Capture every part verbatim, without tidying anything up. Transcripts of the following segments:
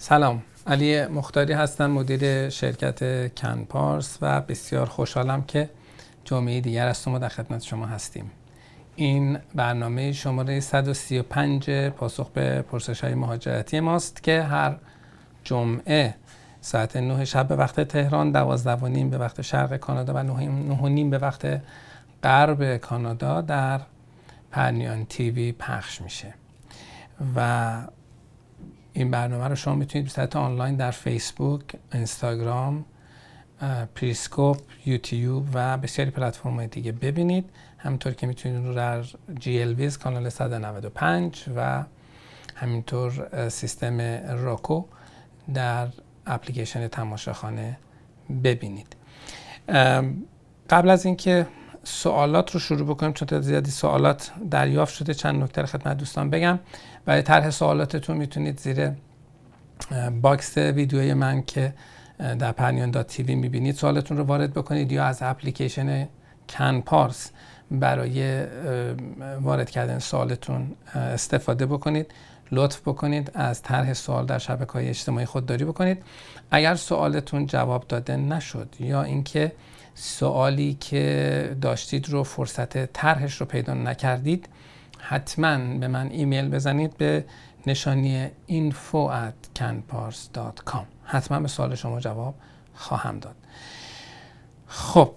سلام، علی مختاری هستم، مدیر شرکت کنپارس و بسیار خوشحالم که جمعه دیگر از شما در خدمت شما هستیم. این برنامه شماره صد و سی و پنج پاسخ به پرسش‌های مهاجرتی ماست که هر جمعه ساعت نه شب به وقت تهران، دوازده و نیم به وقت شرق کانادا و نه و نیم به وقت غرب کانادا در پرنیان تیوی پخش میشه و این برنامه رو شما میتونید به صورت آنلاین در فیسبوک، اینستاگرام، پریسکوپ، یوتیوب و بسیاری پلتفرم‌های دیگه ببینید. همینطور که میتونید رو در جی ال ویز کانال صد و نود و پنج و همینطور سیستم راکو در اپلیکیشن تماشاخانه ببینید. قبل از اینکه سوالات رو شروع بکنیم، چون تعداد زیادی سوالات دریافت شده، چند نکته خدمت دوستان بگم. برای طرح سوالاتتون میتونید زیر باکس ویدیوی من که در پرنیان دات تیوی میبینید سوالتون رو وارد بکنید یا از اپلیکیشن کنپارس برای وارد کردن سوالتون استفاده بکنید. لطف بکنید از طرح سوال در شبکه‌های اجتماعی خودداری بکنید. اگر سوالتون جواب داده نشد یا اینکه سوالی که داشتید رو فرصت طرحش رو پیدا نکردید، حتما به من ایمیل بزنید به نشانی اینفو ات کنپارس دات کام. حتما به سوال شما جواب خواهم داد. خب،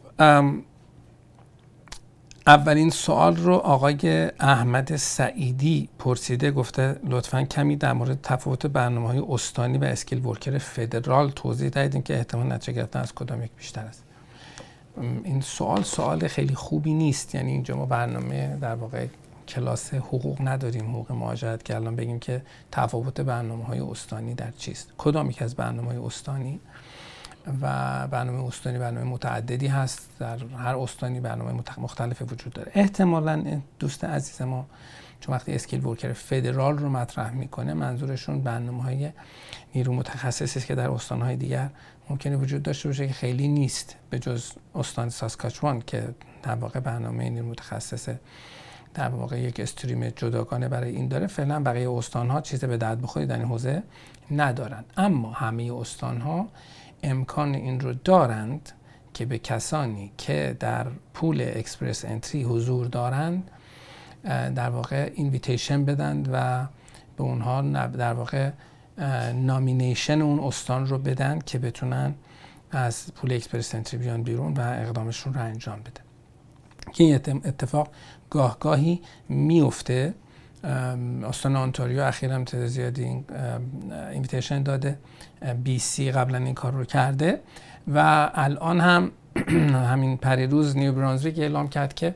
اولین سوال رو آقای احمد سعیدی پرسیده، گفته لطفاً کمی در مورد تفاوت برنامه‌های استانی و اسکیل ورکر فدرال توضیح دهید که احتمال نتیجه گرفتن از کدام یک بیشتر است. این سوال سوال خیلی خوبی نیست. یعنی اینجا ما برنامه در واقع کلاس حقوق نداریم، حقوق مهاجرت، که الان بگیم که تفاوت برنامه‌های استانی در چیست. کدام یک از برنامه‌های استانی و برنامه استانی برنامه متعددی هست، در هر استانی برنامه مختلفی وجود داره. احتمالاً دوست عزیز ما چون وقتی اسکیل ورکر فدرال رو مطرح میکنه منظورشون برنامه‌های نیرو متخصصی است که در استان‌های دیگر ممکنه وجود داشته باشه که خیلی نیست، به جز استان ساسکاچوان که در واقع برنامه نیرو متخصص در واقع یک استریم جداگانه برای این داره. فعلا بقیه استان‌ها چیزی به درد بخوری در این حوزه ندارن، اما همه استان‌ها امکان این رو دارند که به کسانی که در پول اکسپرس انتری حضور دارند در واقع اینویتیشن بدند و به اونها در واقع نامینیشن اون استان رو بدن که بتونن از پول اکسپرس انتری بیان بیرون و اقدامشون رو انجام بده. که این اتفاق گاه گاهی میفته. استان آنتاریو اخیراً تعداد زیادی اینویتیشن داده، بی سی قبلا این کار رو کرده و الان هم همین پریروز نیو برانزویک اعلام کرد که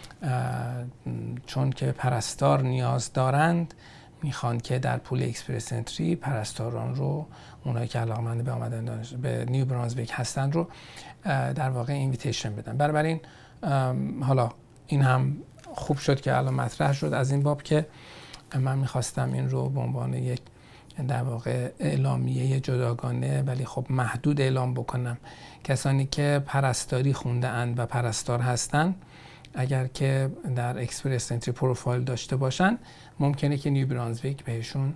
چون که پرستار نیاز دارند میخوان که در پول اکسپرس انتری پرستاران رو، اونایی که علاقه‌مند به آمدن دانش به نیو برانزویک هستن رو در واقع اینویتیشن بدن. بنابراین حالا این هم خوب شد که الان مطرح شد از این باب که من میخواستم این رو به عنوان یک در واقع اعلامیه جداگانه ولی خب محدود اعلام بکنم. کسانی که پرستاری خونده اند و پرستار هستن، اگر که در اکسپرس انتری پروفایل داشته باشن، ممکنه که نیو برانزویک بهشون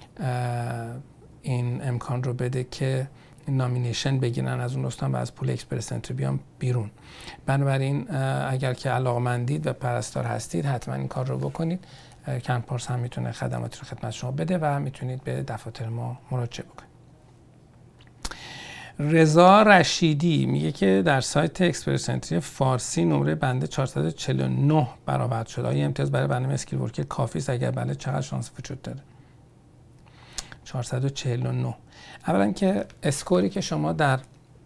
این امکان رو بده که نامینیشن بگیرن از اون استان و از پول اکسپرس انتری بیان بیرون. بنابراین اگر که علاقه‌مندید و پرستار هستید حتما این کار رو بکنید. کنپارس هم میتونه خدماتی رو خدمت شما بده و میتونید به دفاتر ما مراجعه بکنید. رضا رشیدی میگه که در سایت اکسپرس انتری فارسی نمره بنده چهارصد و چهل و نه برآورد شده. آیا امتیاز برای برنامه اسکیل ورکر کافی است؟ اگر بله چقدر شانس وجود داره؟ چهارصد و چهل و نه. اولا که اسکوری که شما در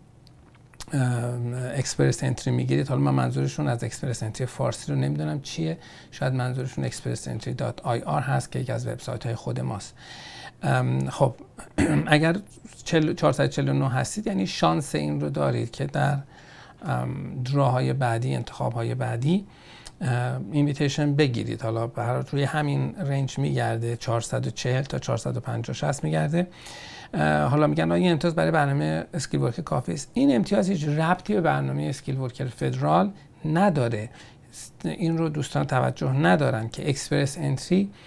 اکسپرس انتری میگیرید، حالا من منظورشون از اکسپرس انتری فارسی رو نمیدونم چیه، شاید منظورشون اکسپرس انتری دات آی آر هست که یکی از وبسایت های خود ماست. خب اگر چهارصد و چهل و نه هستید یعنی شانس این رو دارید که در دراهای بعدی، انتخاب‌های بعدی اینویتیشن بگیرید. حالا برای روی همین رنج میگرده، چهارصد و چهل تا چهارصد و پنجاه شصت میگرده. حالا میگن این امتیاز برای برنامه اسکیل ورکر کافی است. این امتیاز هیچ ربطی به برنامه اسکیل ورکر فدرال نداره. این رو دوستان توجه ندارن که اکسپرس انتری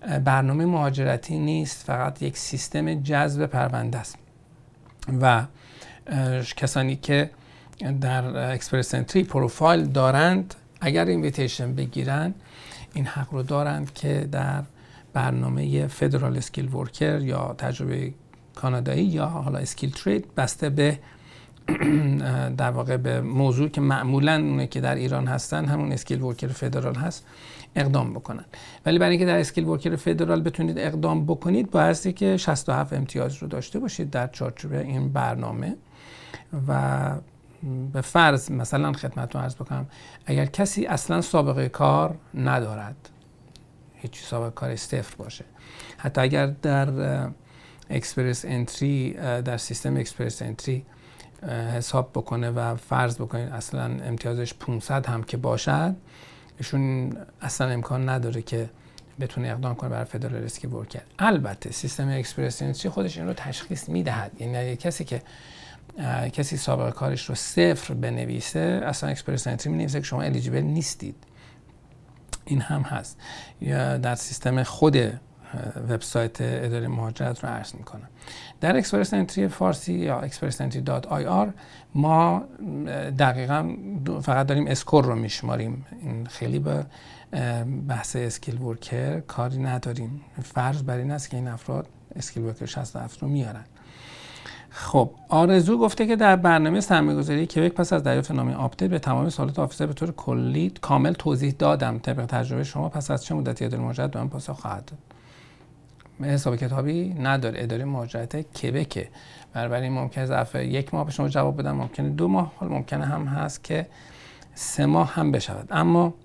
برنامه مهاجرتی نیست، فقط یک سیستم جذب پرونده است و کسانی که در اکسپرس انتری پروفایل دارند اگر اینویتیشن بگیرن این حق رو دارند که در برنامه فدرال اسکیل ورکر یا تجربه کانادایی یا حالا اسکیل ترید بسته به در واقع به موضوع که معمولاً اونه که در ایران هستن همون اسکیل ورکر فدرال هست اقدام بکنن. ولی برای اینکه در اسکیل ورکر فدرال بتونید اقدام بکنید بایستی که شصت و هفت امتیاز رو داشته باشید در چارچوب این برنامه و به فرض مثلا خدمتتون عرض بکنم اگر کسی اصلا سابقه کار ندارد، هیچ سابقه کار صفر باشه، حتی اگر در اکسپرس انتری در سیستم اکسپرس انتری حساب بکنه و فرض بکنید اصلا امتیازش پانصد هم که باشد، ایشون اصلا امکان نداره که بتونه اقدام کنه برای فدرال اسکیل ورکر. البته سیستم اکسپرس انتری خودش این رو تشخیص میدهد، یعنی کسی که کسی سابقه کارش رو صفر بنویسه اصلا اکسپرس انتری می‌نویسه که شما الیجیبل نیستید. این هم هست. یا در سیستم خود وبسایت اداره مهاجرت رو عرض میکنم. در اکسپرس انتری فارسی یا اکسپرس انتری دات آی آر ما دقیقاً فقط داریم اسکور رو میشماریم، این خیلی به بحث اسکیل ورکر کاری نداریم. فرض بر این است که این افراد اسکیل ورکر شصت و هفت رو میارن. خب آرزو گفته که در برنامه سرمایه‌گذاری کبک پس از دریافت نامه آپدیت به تمام سوالات آفیسر به طور کلی کامل توضیح دادم. طبق تجربه شما پس از چه مدتی اداره مهاجرت به من پاسخ خواهد داد؟ حساب کتابی نداره، اداره مهاجرت کبک. بنابراین ممکنه ظرف یک ماه به شما جواب بدم، ممکنه دو ماه، حال ممکنه هم هست که سه ماه هم بشود. اما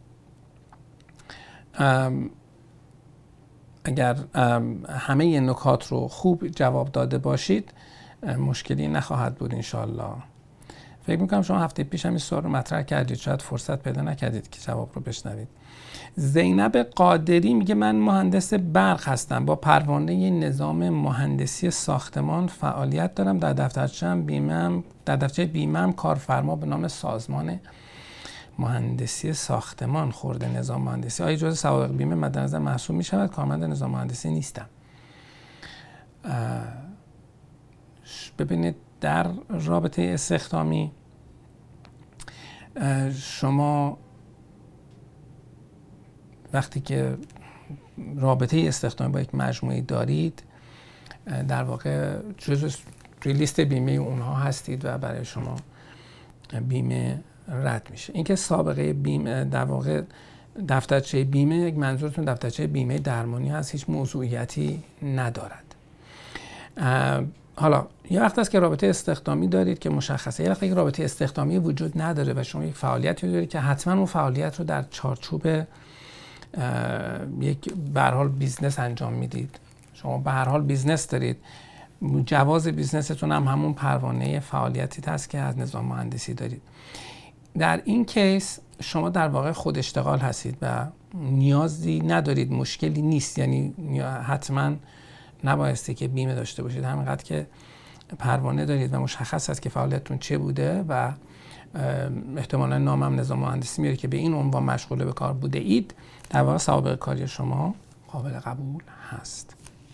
اگر همه این نکات رو خوب جواب داده باشید مشکلی نخواهد بود انشالله. فکر میکنم شما هفته پیش هم این سوال رو مطرح کردید، شاید فرصت پیدا نکردید که جواب رو بشنوید. زینب قادری میگه من مهندس برق هستم، با پروانه نظام مهندسی ساختمان فعالیت دارم، در دفترچه‌ام بیمه‌ام در دفترچه بیمه‌ام کارفرما به نام سازمان مهندسی ساختمان خورده نظام مهندسی. آیا جزء سوابق بیمه مد نظر محسوب میشود؟ کارمند نظام مهندسی نیستم. ببینید در رابطه استخدامی شما وقتی که رابطه استخدامی با یک مجموعه دارید در واقع جزء توی لیست بیمه اونها هستید و برای شما بیمه رد میشه. اینکه سابقه بیمه در واقع دفترچه بیمه، یک منظورتون دفترچه بیمه درمانی هست، هیچ موضوعیتی ندارد. حالا یه وقت است که رابطه استخدامی دارید که مشخصه، یه وقت یک رابطه استخدامی وجود نداره و شما یک فعالیتی دارید که حتما اون فعالیت رو در چارچوب یک به هر حال بیزنس انجام میدید. شما به هر حال بیزنس دارید، جواز بیزنستون هم همون پروانه فعالیتی هست که از نظام مهندسی دارید. در این کیس شما در واقع خود اشتغال هستید و نیازی ندارید، مشکلی نیست، یعنی حتما نبایستی که بیمه داشته باشید. همینقدر که پروانه دارید و مشخص است که فعالیتتون چه بوده و احتمالاً نامم نظام مهندسی میاره که به این عنوان مشغول به کار بوده اید، در واقع سابقه کاری شما قابل قبول هست.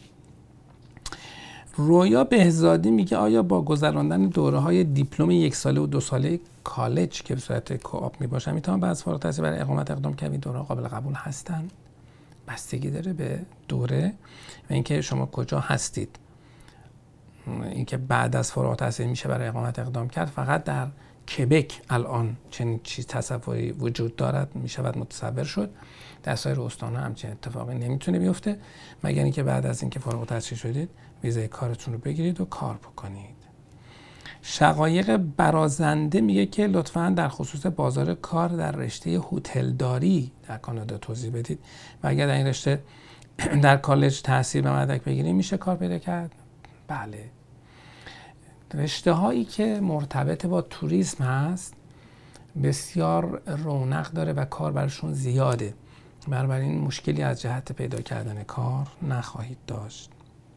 رویا بهزادی میگه آیا با گذراندن دوره‌های دیپلم یک ساله و دو ساله کالج که به صورت کوآپ میباشن میتونم بعد از فارغ التحصیل برای اقامت اقدام کنم؟ این دوره قابل قبول هستن؟ بستگی داره به دوره و اینکه شما کجا هستید. اینکه بعد از فارغ التحصیل میشه برای اقامت اقدام کرد فقط در کبک الان چنین چیز تصوری وجود دارد، میشود متصور شد. در سایر استان‌ها همچین اتفاقی نمیتونه بیفته مگر اینکه بعد از اینکه فارغ التحصیل شدید ویزای کارتون رو بگیرید و کار بکنید. شقایق برازنده میگه که لطفاً در خصوص بازار کار در رشته هتلداری در کانادا توضیح بدید و اگر در این رشته در کالج تحصیل و مدرک بگیریم میشه کار پیدا کرد؟ بله. رشته هایی که مرتبط با توریسم هست بسیار رونق داره و کار براشون زیاده، بنابراین مشکلی از جهت پیدا کردن کار نخواهید داشت.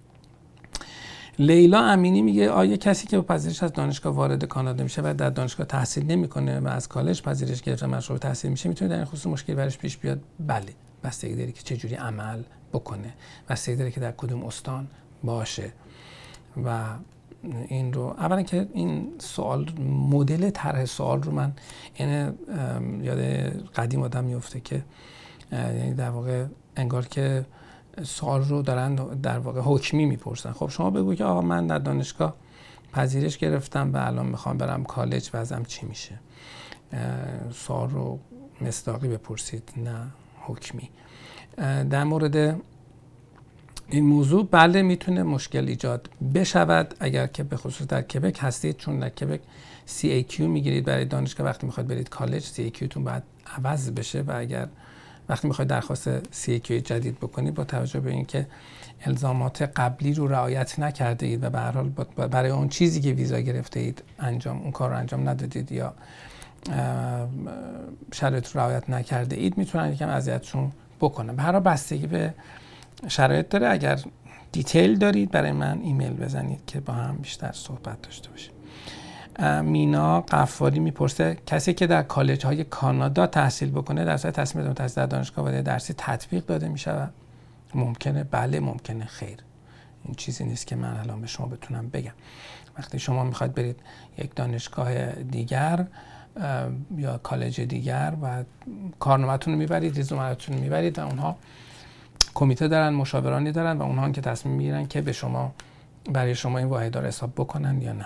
لیلا امینی میگه آیا کسی که با پذیرش از دانشگاه وارد کانادا میشه و در دانشگاه تحصیل نمیکنه و از کالج پذیرش گرفته مشروع تحصیل میشه میتونه در این خصوص مشکلی براش پیش بیاد؟ بله، بستگی داره که چجوری عمل بکنه، بستگی داره که در کدوم استان باشه. و این رو اولا که این سوال، مدل طرح سوال رو من این یاد قدیم آدم میفته که یعنی در واقع انگار که سوال رو دارن در واقع حکمی میپرسن. خب شما بگو که آقا من در دانشگاه پذیرش گرفتم و الان میخوام برم کالج، وضعم چی میشه؟ سوال رو مصداقی بپرسید، نه حکمی. در مورد این موضوع بله میتونه مشکل ایجاد بشود اگر که به خصوص در کبک هستید، چون در کبک سی ای کیو میگیرید برای دانشگاه. وقتی میخواید برید کالج سی ای کیو تون باید عوض بشه و اگر وقتی میخواید درخواست سی ای کیو جدید بکنید با توجه به اینکه الزامات قبلی رو رعایت نکرده اید و به هر حال برای اون چیزی که ویزا گرفته اید انجام اون کار رو انجام ندادید یا شرایط رو رعایت نکرده اید، میتونن یکم اذیتتون بکنن. به هر حال بستگی به شرایط داره. اگر دیتیل دارید برای من ایمیل بزنید که با هم بیشتر صحبت داشته باشیم. مینا قفاری میپرسه کسی که در کالج های کانادا تحصیل بکنه در صورت تصمیم تحصیل در دانشگاه و درسی تطبیق داده میشه؟ ممکنه بله، ممکنه خیر. این چیزی نیست که من الان به شما بتونم بگم. وقتی شما میخواید برید یک دانشگاه دیگر یا کالج دیگر و کارنامه‌تون رو میبرید، رزومه‌تون رو میبرید و اونها کمیته دارن، مشاورانی دارن و اونها که تصمیم میگیرن که به شما برای شما این واحدها رو حساب بکنن یا نه.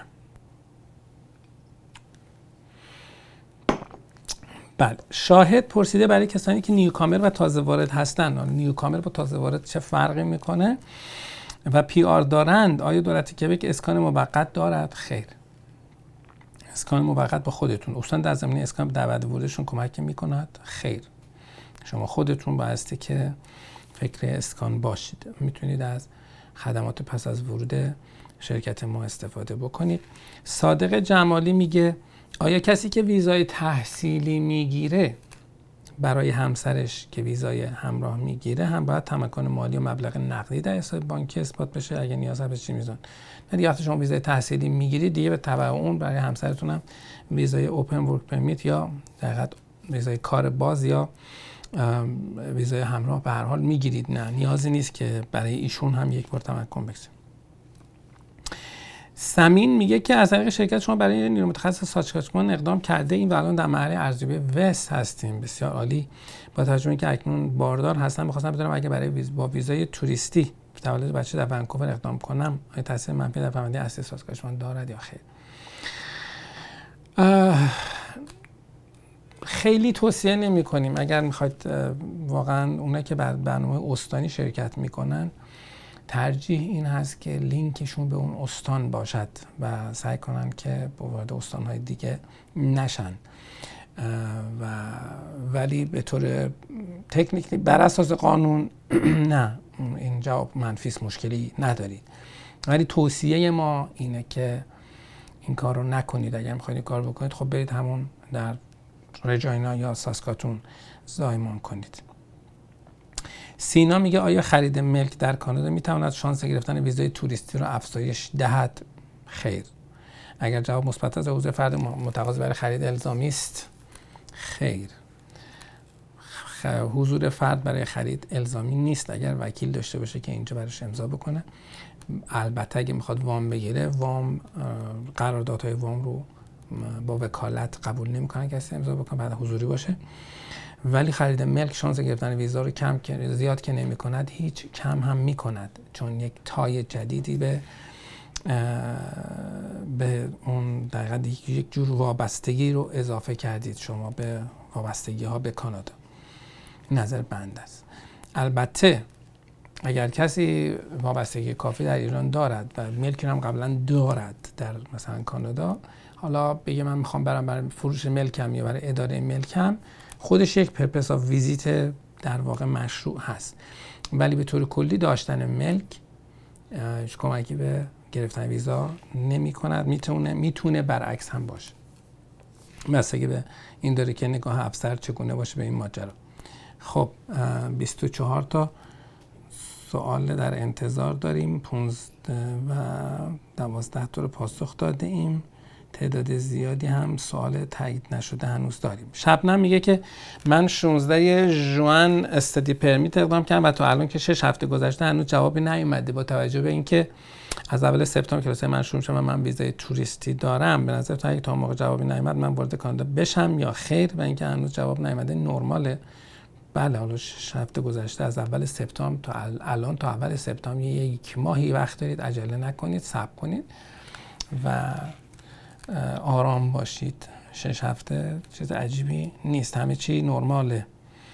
بله. شاهد پرسیده برای کسانی که نیوکامر و تازه وارد هستن، نیوکامر با تازه وارد چه فرقی میکنه و پی آر دارند، آیا دولت کبک اسکان موقت دارد؟ خیر. اسکان موقت با خودتون اصلا در زمینه اسکان به دعوت ورودشون کمک میکند؟ خیر. شما خودتون بایستی که فکر اسکان باشید. میتونید از خدمات پس از ورود شرکت ما استفاده بکنید. صادق جمالی میگه آیا کسی که ویزای تحصیلی میگیره برای همسرش که ویزای همراه میگیره هم باید تمکن مالی و مبلغ نقدی در حساب بانکی اثبات بشه؟ اگه نیاز هست چی میزان؟ نه دیگه وقتی شما ویزای تحصیلی میگیرید دیگه به تبع اون برای همسرتون هم ویزای اوپن ورک پرمیت یا دقیقاً ویزای کار باز یا ویزای همراه به هر حال میگیرید. نه نیازی نیست که برای ایشون هم یک بار تمکن بشه. سمین میگه که از طریق شرکت شما برای نیرو متخصص ساچکاچمان اقدام کرده ایم و الان در مرحله ارزیابی وست هستیم. بسیار عالی. با توجه به اینکه اکنون باردار هستم می‌خواستم بدونم اگه برای ویز با ویزای توریستی تولد بچه در ونکوور اقدام کنم آیا تاثیر منفی در پرونده اصلی ساچکاچمان دارد یا خیر؟ خیلی توصیه نمی کنیم. اگر میخواید واقعا اونایی که بر برنامه استانی شرکت میکنن ترجیح این هست که لینکشون به اون استان باشد و سعی کنن که وارد استانهای دیگه نشن. و ولی به طور تکنیکلی بر اساس قانون نه، این جواب منفیس، مشکلی ندارید. ولی توصیه ما اینه که این کار رو نکنید. اگر میخواید این کار بکنید خب برید همون در رجاینا یا ساسکاتون زایمان کنید. سینا میگه آیا خرید ملک در کانادا میتواند شانس گرفتن ویزای توریستی رو افزایش دهد؟ خیر. اگر جواب مثبت است حضور فرد متقاضی برای خرید الزامی است؟ خیر. حضور فرد برای خرید الزامی نیست اگر وکیل داشته باشه که اینجا براش امضا بکنه. البته اگه میخواد وام بگیره، وام قراردادهای وام رو با وکالت قبول نمیکنن کسی امضا بکنه بعد حضوری باشه. ولی خرید ملک شانس گرفتن ویزا رو کم که زیاد که نمی کند، هیچ کم هم می کند، چون یک تای جدیدی به به اون دقیقاً یک جور وابستگی رو اضافه کردید شما به وابستگی ها به کانادا. نظر بند است. البته اگر کسی وابستگی کافی در ایران دارد و ملک هم قبلا دارد در مثلا کانادا، حالا بگه من میخوام برم برای فروش ملکم یا برای اداره ملکم، خودش یک پرپس آف ویزیت در واقع مشروع هست. ولی به طور کلی داشتن ملک کمکی به گرفتن ویزا نمی کند. میتونه میتونه برعکس هم باشه. بستگی به این داره که نگاه افسر چگونه باشه به این ماجرا. خب بیست و چهار تا سوال در انتظار داریم. پانزده و دوازده تا رو پاسخ داده ایم. تعداد زیادی هم سوال تایید نشده هنوز داریم. شبنم میگه که من شانزده ژوئن استادی پرمیت اقدام کردم و تا الان که شش هفته گذشته هنوز جوابی نیومده. با توجه به اینکه از اول سپتامبر کلاس من شروع شد و من ویزای توریستی دارم، به نظر تو اگه تا موقع جوابی نیومد من وارد کانادا بشم یا خیر؟ و اینکه هنوز جواب نیومده نرماله. بله، حالا شش هفته گذشته از اول سپتامبر تا الان، تا اول سپتامبر یک ماهی وقت دارید. عجله نکنید، صبر کنید و آرام باشید. شش هفته چیز عجیبی نیست، همه چی نرماله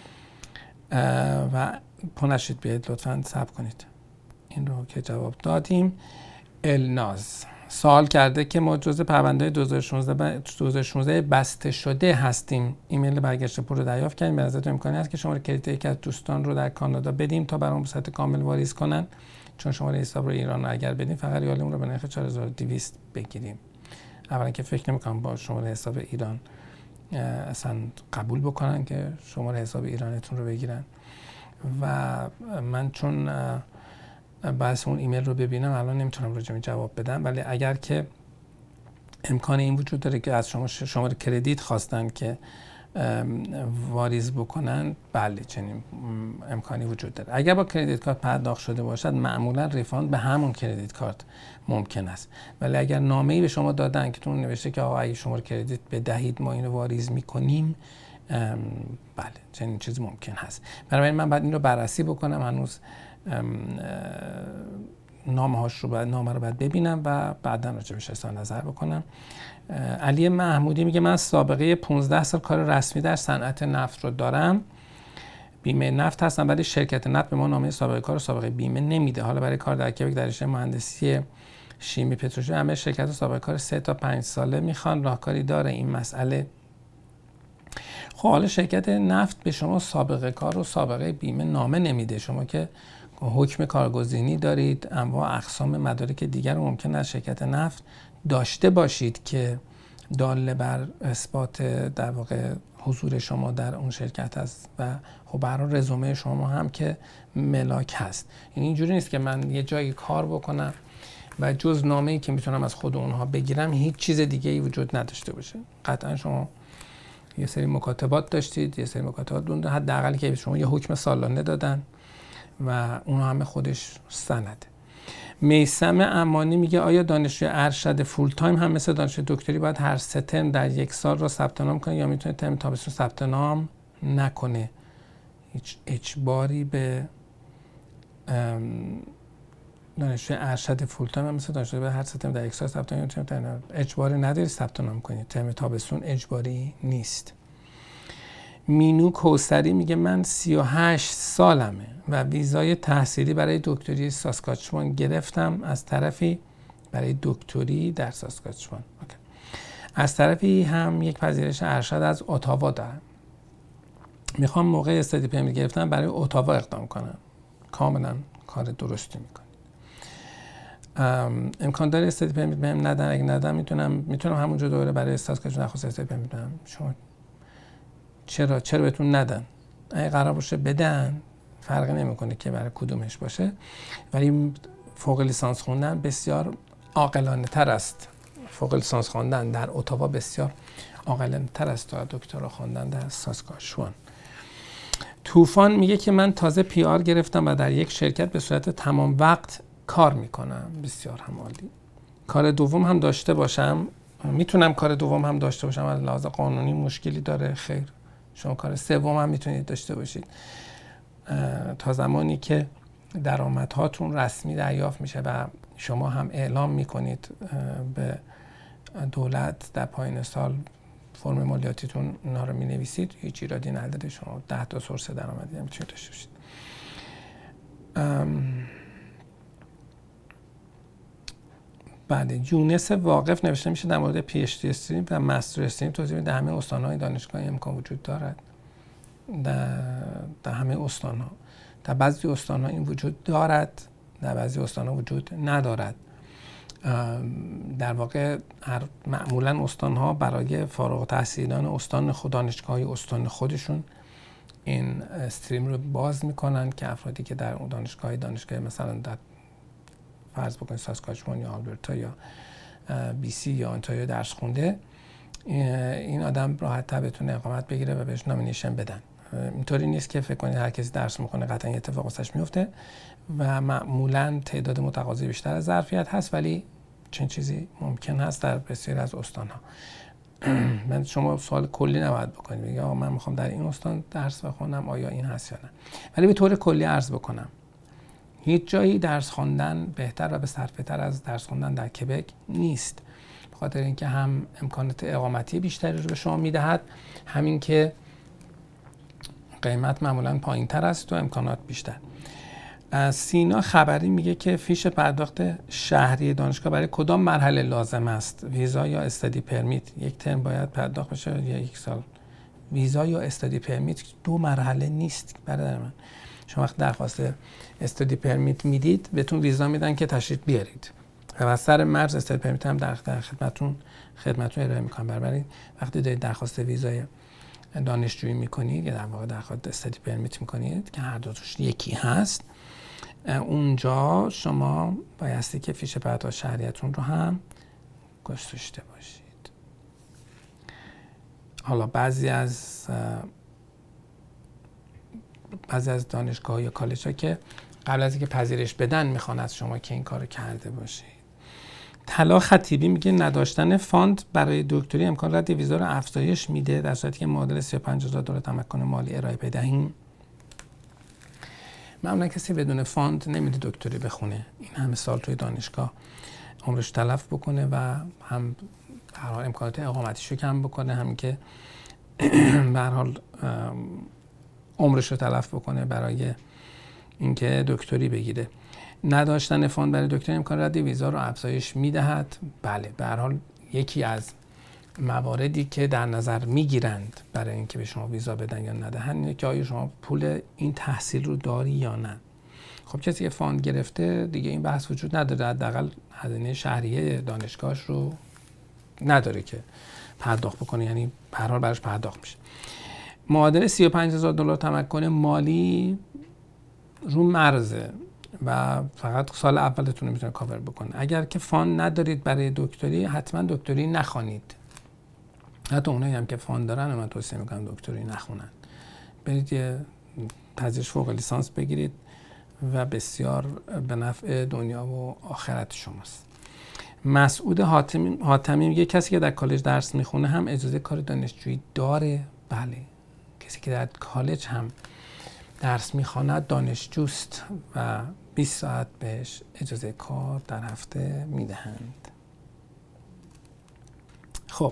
و پونشید بیاید لطفاً صبر کنید. این رو که جواب دادیم. الناز سوال کرده که ما جزء پرونده‌های دو هزار و شانزده بسته شده هستیم. ایمیل برگشت پول رو دریافت کردیم. به نظر امکانی هست که شماره کریدیت یکی از دوستان رو در کانادا بدیم تا برام به صورت کامل واریز کنن؟ چون شماره حساب رو ایران رو اگر بدیم فقط ریالمون رو به نرخ چهار هزار و دویست بگیریم. اولا که فکر نمی‌کنم با شماره حساب ایران اصلا قبول بکنن که شماره حساب ایرانتون رو بگیرن. و من چون بحث اون ایمیل رو ببینم الان نمیتونم راجع به جواب بدم، ولی اگر که امکان این وجود داره که از شما شماره کردیت خواستن که واریز بکنن، بله چنین امکانی وجود داره. اگر با کردیت کارت پرداخت شده باشد معمولا ریفاند به همون کردیت کارت ممکن است، ولی اگر نامه‌ای به شما دادن که تون نوشته که آقا اگه شماره کردیت بدهید ما اینو واریز میکنیم، بله چنین چیزی ممکن هست. بنابراین من بعد این رو بررسی بکنم. هنوز نامه هاش رو بعد نامه رو بعد ببینم و بعداً راجع بهش اظهار نظر بکنم. علی محمودی میگه من سابقه پانزده سال کار رسمی در صنعت نفت رو دارم. بیمه نفت هستم ولی شرکت نفت به ما نامه سابقه کار و سابقه بیمه نمیده. حالا برای کار در کبک در رشته مهندسی شیمی پتروشیمی همه شرکت سابقه کار سه تا پنج ساله میخوان. راهکاری داره این مسئله؟ خب حالا شرکت نفت به شما سابقه کار و سابقه بیمه نامه نمیده. شما که حکم کارگزینی دارید، انواع اقسام مدارک دیگر رو ممکن است شرکت نفت داشته باشید که داله بر اثبات در واقع حضور شما در اون شرکت است و خب برای رزومه شما هم که ملاک هست. یعنی اینجوری نیست که من یه جایی کار بکنم و جز نامه‌ای که میتونم از خود اونها بگیرم هیچ چیز دیگه ای وجود نداشته باشه. قطعا شما یه سری مکاتبات داشتید، یه سری مکاتبات دونده، حداقل که شما یه حکم سالانه دادن و اون همه خودش سند. میثم امانی میگه آیا دانشجوی ارشد فول تایم هم مثل دانشجوی دکتری باید هر سه ترم در یک سال را ثبت نام کنه یا میتونه ترم تابستون ثبت نام نکنه؟ هیچ اجباری به دانشجوی ارشد فول تایم هم مثل دانشجوی باید هر سه ترم در یک سال ثبت نام کنه. اجباری نداری ثبت نام کنی. ترم تابستون اجباری نیست. مینو کوثری میگه من سی و هشت سالمه و ویزای تحصیلی برای دکتری ساسکاچوان گرفتم. از طرفی برای دکتری در ساسکاچوان اوکی. از طرفی هم یک پذیرش ارشد از اتاوا دارم. میخوام موقع استادی پرمیت گرفتن برای اتاوا اقدام کنم. کاملا کار درستی میکنم. امکان داره استادی پرمیت بهم ندن؟ اگه ندن میتونم میتونم همونجا دوره برای ساسکاچوان درخواست استادی پرمیت بدم. شما چرا چرا بهتون ندن؟ اگه قرار باشه بدن فرقی نمیکنه که برای کدومش باشه، ولی فوق لیسانس خوندن بسیار عاقلانه تر است. فوق لیسانس خوندن در اتاوا بسیار عاقلانه تر است تا دکترا خوندن در ساسکاچوان. طوفان میگه که من تازه پی آر گرفتم و در یک شرکت به صورت تمام وقت کار میکنم. بسیار هم عالی. کار دوم هم داشته باشم؟ میتونم کار دوم هم داشته باشم، از لحاظ قانونی مشکلی داره؟ خیر. شما کار سوم هم میتونید داشته باشید تا زمانی که درآمدهاتون رسمی دریافت میشه و شما هم اعلام میکنید به دولت در پایان سال فرم مالیاتیتون اینا رو مینویسید، هیچ ایرادی نداره. شما ده تا سورس درآمدی هم میتونید داشته باشید. بله، یونس واقف نوشته میشه در مورد پی اچ دی استریم و مستر استریم توضیح میده. در همه استان‌های دانشگاهی امکان وجود دارد. در, در همه استان‌ها، در بعضی استان‌ها این وجود دارد، در بعضی استان‌ها وجود ندارد. در واقع معمولاً استان‌ها برای فارغ التحصیلان استان خود دانشگاه‌های استان خودشون این استریم رو باز میکنن که افرادی که در اون دانشگاه‌های دانشگاه مثلا در فرض بکنید ساسکاچوان یا آلبرتا یا بی سی یا اونتاریو درس خونده، این آدم راحت تر بتونه اقامت بگیره و بهش نامینیشن بدن. اینطوری نیست که فکر کنید هر کسی درس میکنه قطعا یه اتفاق واسش میفته و معمولا تعداد متقاضی بیشتر از ظرفیت هست، ولی چنین چیزی ممکن هست در بسیاری از استان‌ها. من شما سوال کلی نباید بکنید بگید آقا من میخوام در این استان درس بخونم، آیا این هست یا نه. ولی به طور کلی عرض بکنم هیچ جایی درس خواندن بهتر و به صرفه تر از درس خواندن در کبک نیست، به خاطر اینکه هم امکانات اقامتی بیشتری رو به شما میدهد، همین که قیمت معمولا پایین تر است و امکانات بیشتر. سینا خبری میگه که فیش پرداخت شهری دانشگاه برای کدام مرحله لازم است؟ ویزا یا استادی پرمیت؟ یک ترم باید پرداخت بشه یا یک سال؟ ویزا یا استادی پرمیت دو مرحله نیست برادر من. شما وقت درخواست استادی پرمیت میدید بهتون ویزا میدن که تشریف بیارید و از سر مرز استادی پرمیت هم در خدمتتون خدمتتون ارائه میکنن. بنابراین وقتی دارید درخواست ویزای دانشجویی میکنید یا در واقع درخواست استادی پرمیت میکنید که هر دو توش یکی هست، اونجا شما بایستی که فیش پرداخت شهریتون رو هم گذاشته باشید. حالا بعضی از بعضی از دانشگاه یا کالج ها که قبل از اینکه پذیرش بدن میخوان از شما که این کارو کرده باشید. طلا خطیبی میگه نداشتن فاند برای دکتری امکان رد ویزا رو افزایش میده در صورتی که معادل سی و پنج هزار دلار تمکن مالی ارائه بدهیم. معمولا کسی بدون فاند نمیده دکتری بخونه، این همه سال توی دانشگاه عمرش تلف بکنه و هم به هر حال امکانات اقامتیشو کم بکنه، هم که به هر حال عمرش رو تلف بکنه برای اینکه دکتری بگیره. نداشتن فاند برای دکتری امکان رد ویزا رو افزایش میدهد. بله، به هر حال یکی از مواردی که در نظر میگیرند برای اینکه به شما ویزا بدن یا ندهن اینه که آیا شما پول این تحصیل رو داری یا نه. خب کسی که فاند گرفته دیگه این بحث وجود نداره، حداقل هزینه شهریه دانشگاهش رو نداره که پرداخت بکنه، یعنی به هر حال براش پرداخت میشه. معادل سی و پنج هزار دلار تمکن مالی رو مرزه و فقط سال اولتون میتونه کاور بکنه. اگر که فاند ندارید برای دکتری حتما دکتری نخوانید. حتی اونایی هم که فاند دارن من توصیه میکنم دکتری نخونن. برید یه پذیرش فوق لیسانس بگیرید و بسیار به نفع دنیا و آخرت شماست. مسعود حاتمی حاتمی میگه کسی که در کالج درس میخونه هم اجازه کار دانشجویی داره؟ بله، کسی که در کالج هم درس میخواند دانشجوست و بیست ساعت بهش اجازه کار در هفته میدهند. خب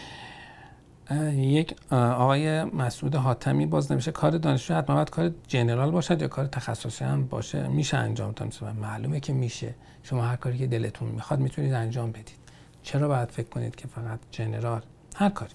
یک آقای مسعود حاتمی باز نمیشه کار دانشجو حتما باید کار جنرال باشد یا کار تخصصی هم باشه؟ میشه انجام داد. معلومه که میشه، شما هر کاری که دلتون میخواد میتونید انجام بدید. چرا باید فکر کنید که فقط جنرال؟ هر کاری.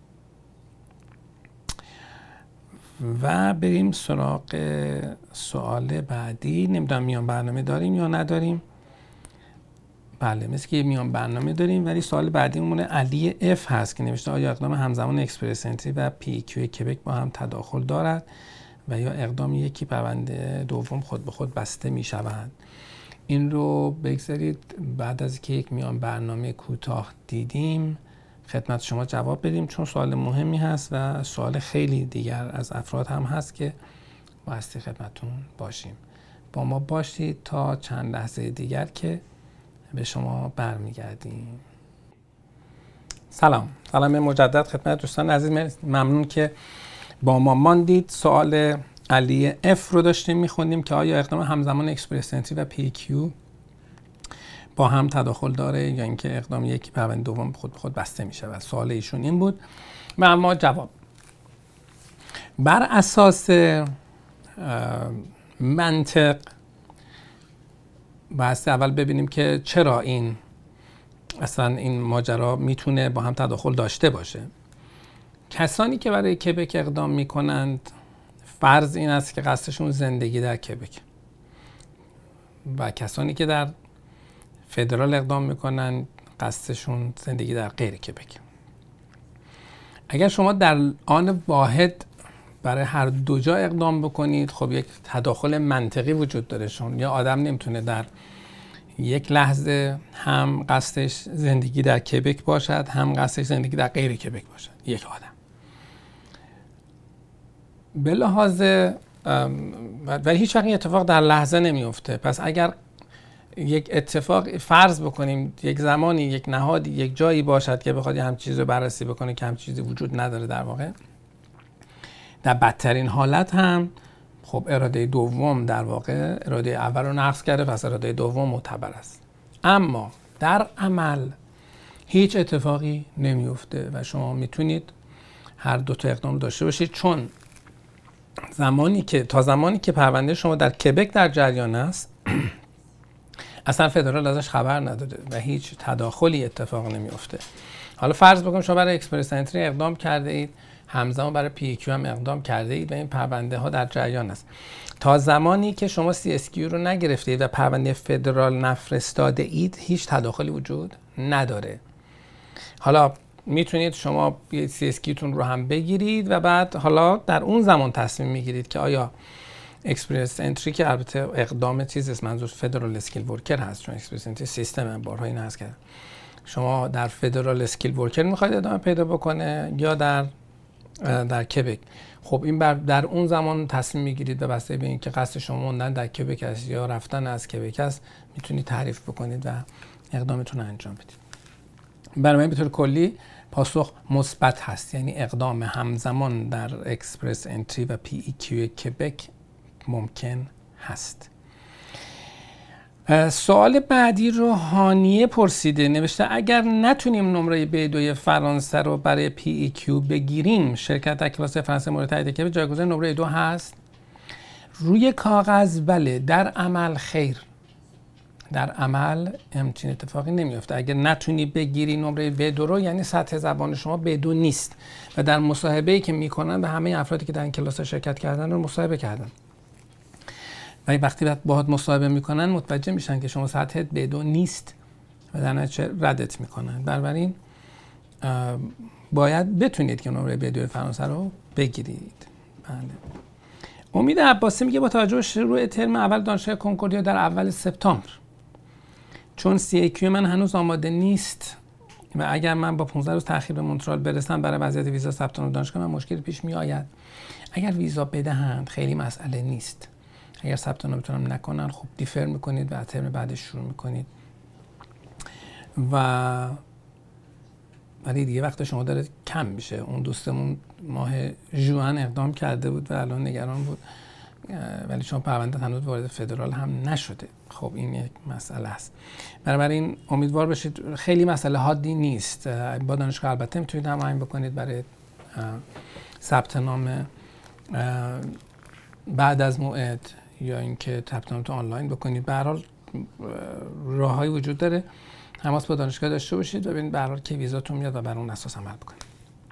و بریم سراغ سوال بعدی. نمیدونم میان برنامه داریم یا نداریم. بله، مثل که میان برنامه داریم، ولی سوال بعدی مون علی اف هست که نوشته آیا اقدام همزمان اکسپرس انتری و پی کیو کبک با هم تداخل دارد و یا اقدام یکی پرونده دوم خود به خود بسته می شود؟ این رو بگذارید بعد از که یک میان برنامه کوتاه دیدیم خدمت شما جواب بدیم، چون سوال مهمی هست و سوال خیلی دیگر از افراد هم هست که بایستی خدمتون باشیم. با ما باشید تا چند لحظه دیگر که به شما برمیگردیم. سلام سلام مجدد خدمت دوستان عزیز، ممنون که با ما ماندید. سوال علی اف رو داشتیم میخوندیم که آیا اقدام همزمان اکسپرس انتری و پی کیو با هم تداخل داره یا اینکه اقدام یکی پرونده دوم خود به خود بسته میشه. و سوال ایشون این بود و اما جواب بر اساس منطق بحث اول ببینیم که چرا این اصلا این ماجرا میتونه با هم تداخل داشته باشه. کسانی که برای کبک اقدام میکنند فرض این است که قصدشون زندگی در کبک و کسانی که در فدرال اقدام میکنن قصدشون زندگی در غیر کبک. اگر شما در آن واحد برای هر دو جا اقدام بکنید خب یک تداخل منطقی وجود داره، چون یا آدم نمیتونه در یک لحظه هم قصدش زندگی در کبک باشد، هم قصدش زندگی در غیر کبک باشد. یک آدم به لحاظ و هیچ وقت اتفاق در لحظه نمیفته. پس اگر یک اتفاق فرض بکنیم یک زمانی یک نهادی یک جایی باشد که بخواد هم چیزی رو بررسی بکنه که هم چیزی وجود نداره، در واقع در بدترین حالت هم خب اراده دوم در واقع اراده اول رو نقض کرده، پس اراده دوم معتبر است. اما در عمل هیچ اتفاقی نمیفته و شما میتونید هر دو تا اقدام داشته باشید، چون زمانی که تا زمانی که پرونده شما در کبک در جریان است اصلا فدرال ازش خبر نداره و هیچ تداخلی اتفاق نمیفته. حالا فرض بکنم شما برای اکسپرس انتری اقدام کرده اید، همزمان برای پی ای کیو هم اقدام کرده اید و این پرونده ها در جریان است. تا زمانی که شما سی اس کیو رو نگرفته اید و پرونده فدرال نفرستاده اید هیچ تداخلی وجود نداره. حالا میتونید شما سی اس کیو تون رو هم بگیرید و بعد حالا در اون زمان تصمیم میگیرید که آیا اکسپرس انتری که البته اقدام چیز است، منظور فدرال اسکیل ورکر هست، چون اکسپرس انتری سیستم بارها این هست که شما در فدرال اسکیل ورکر میخواید ادامه پیدا بکنه یا در در کبک. خب این بر در اون زمان تصمیم میگیرید به بسته به اینکه قصد شما موندن در کبک است یا رفتن از کبک است، میتونید تعریف بکنید و اقدامتون رو انجام بدید. برای من به طور کلی پاسخ مثبت هست، یعنی اقدام همزمان در اکسپرس انتری و پی ای کیو کبک ممکن هست. سوال بعدی رو هانیه پرسیده، نوشته اگر نتونیم نمره بی دو فرانسه رو برای پی ای کیو بگیریم، شرکت در کلاس فرانسه مورد تایید که جایگزین نمره دو هست؟ روی کاغذ بله، در عمل خیر. در عمل همچین اتفاقی نمیفته. اگر نتونی بگیری نمره بی دو رو یعنی سطح زبان شما بی دو نیست و در مصاحبه‌ای که میکنن به همه افرادی که در این کلاس شرکت کردن رو مصاحبه کردن و وقتی باهات مصاحبه میکنن متوجه میشن که شما سطحت بی دو نیست و در نتیجه ردت میکنن. بنابراین باید بتونید که نمره بی دو فرانسه رو بگیرید. بله. امید عباسی میگه با توجه به شروع ترم اول دانشگاه کنکوردیا در اول سپتامبر، چون سی ای کیو من هنوز آماده نیست و اگر من با پانزده روز تأخیر به مونترال برسم برای وضعیت ویزا ثبت نام دانشگاه من مشکلی پیش می آید. اگر ویزا بدهند خیلی مسئله نیست. اگر ثبت نام بتونم نکنن خب دیفر میکنید و ترم بعدش شروع میکنید و ولی دیگه وقت شما داره کم میشه. اون دوستمون ماه ژوئن اقدام کرده بود و الان نگران بود ولی شما پرونده هنوز وارد فدرال هم نشده. خب این یک مسئله است. بنابراین امیدوار باشید، خیلی مسئله حادی نیست. با دانشگاه البته میتونید هماهنگ بکنید برای ثبت نام بعد از موعد یا اینکه ثبت نام تو آنلاین بکنید. به هر حال راههایی وجود داره. تماس با دانشگاه داشته باشید و ببینید به هر حال که ویزاتون میاد و بر اون اساس عمل بکنید.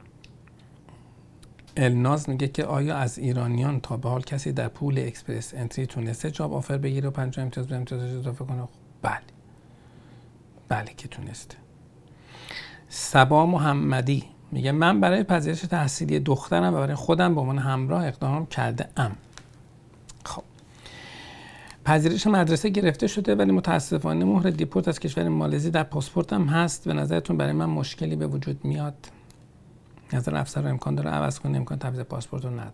الناز میگه که آیا از ایرانیان تا به حال کسی در پول اکسپرس انتری تونسته جاب آفر بگیره و پنجاه امتیاز به امتیازش اضافه کنه؟ بله بله که تونسته. صبا محمدی میگه من برای پذیرش تحصیلی دخترم و برای خودم به عنوان همراه اقدام کرده ام. خب پذیرش مدرسه گرفته شده ولی متاسفانه مهر دیپورت از کشور مالزی در پاسپورتم هست. به نظرتون برای من مشکلی به وجود میاد؟ نظر افسر رو امکان داره عوض کنه، امکان تعویض پاسپورت رو نداره.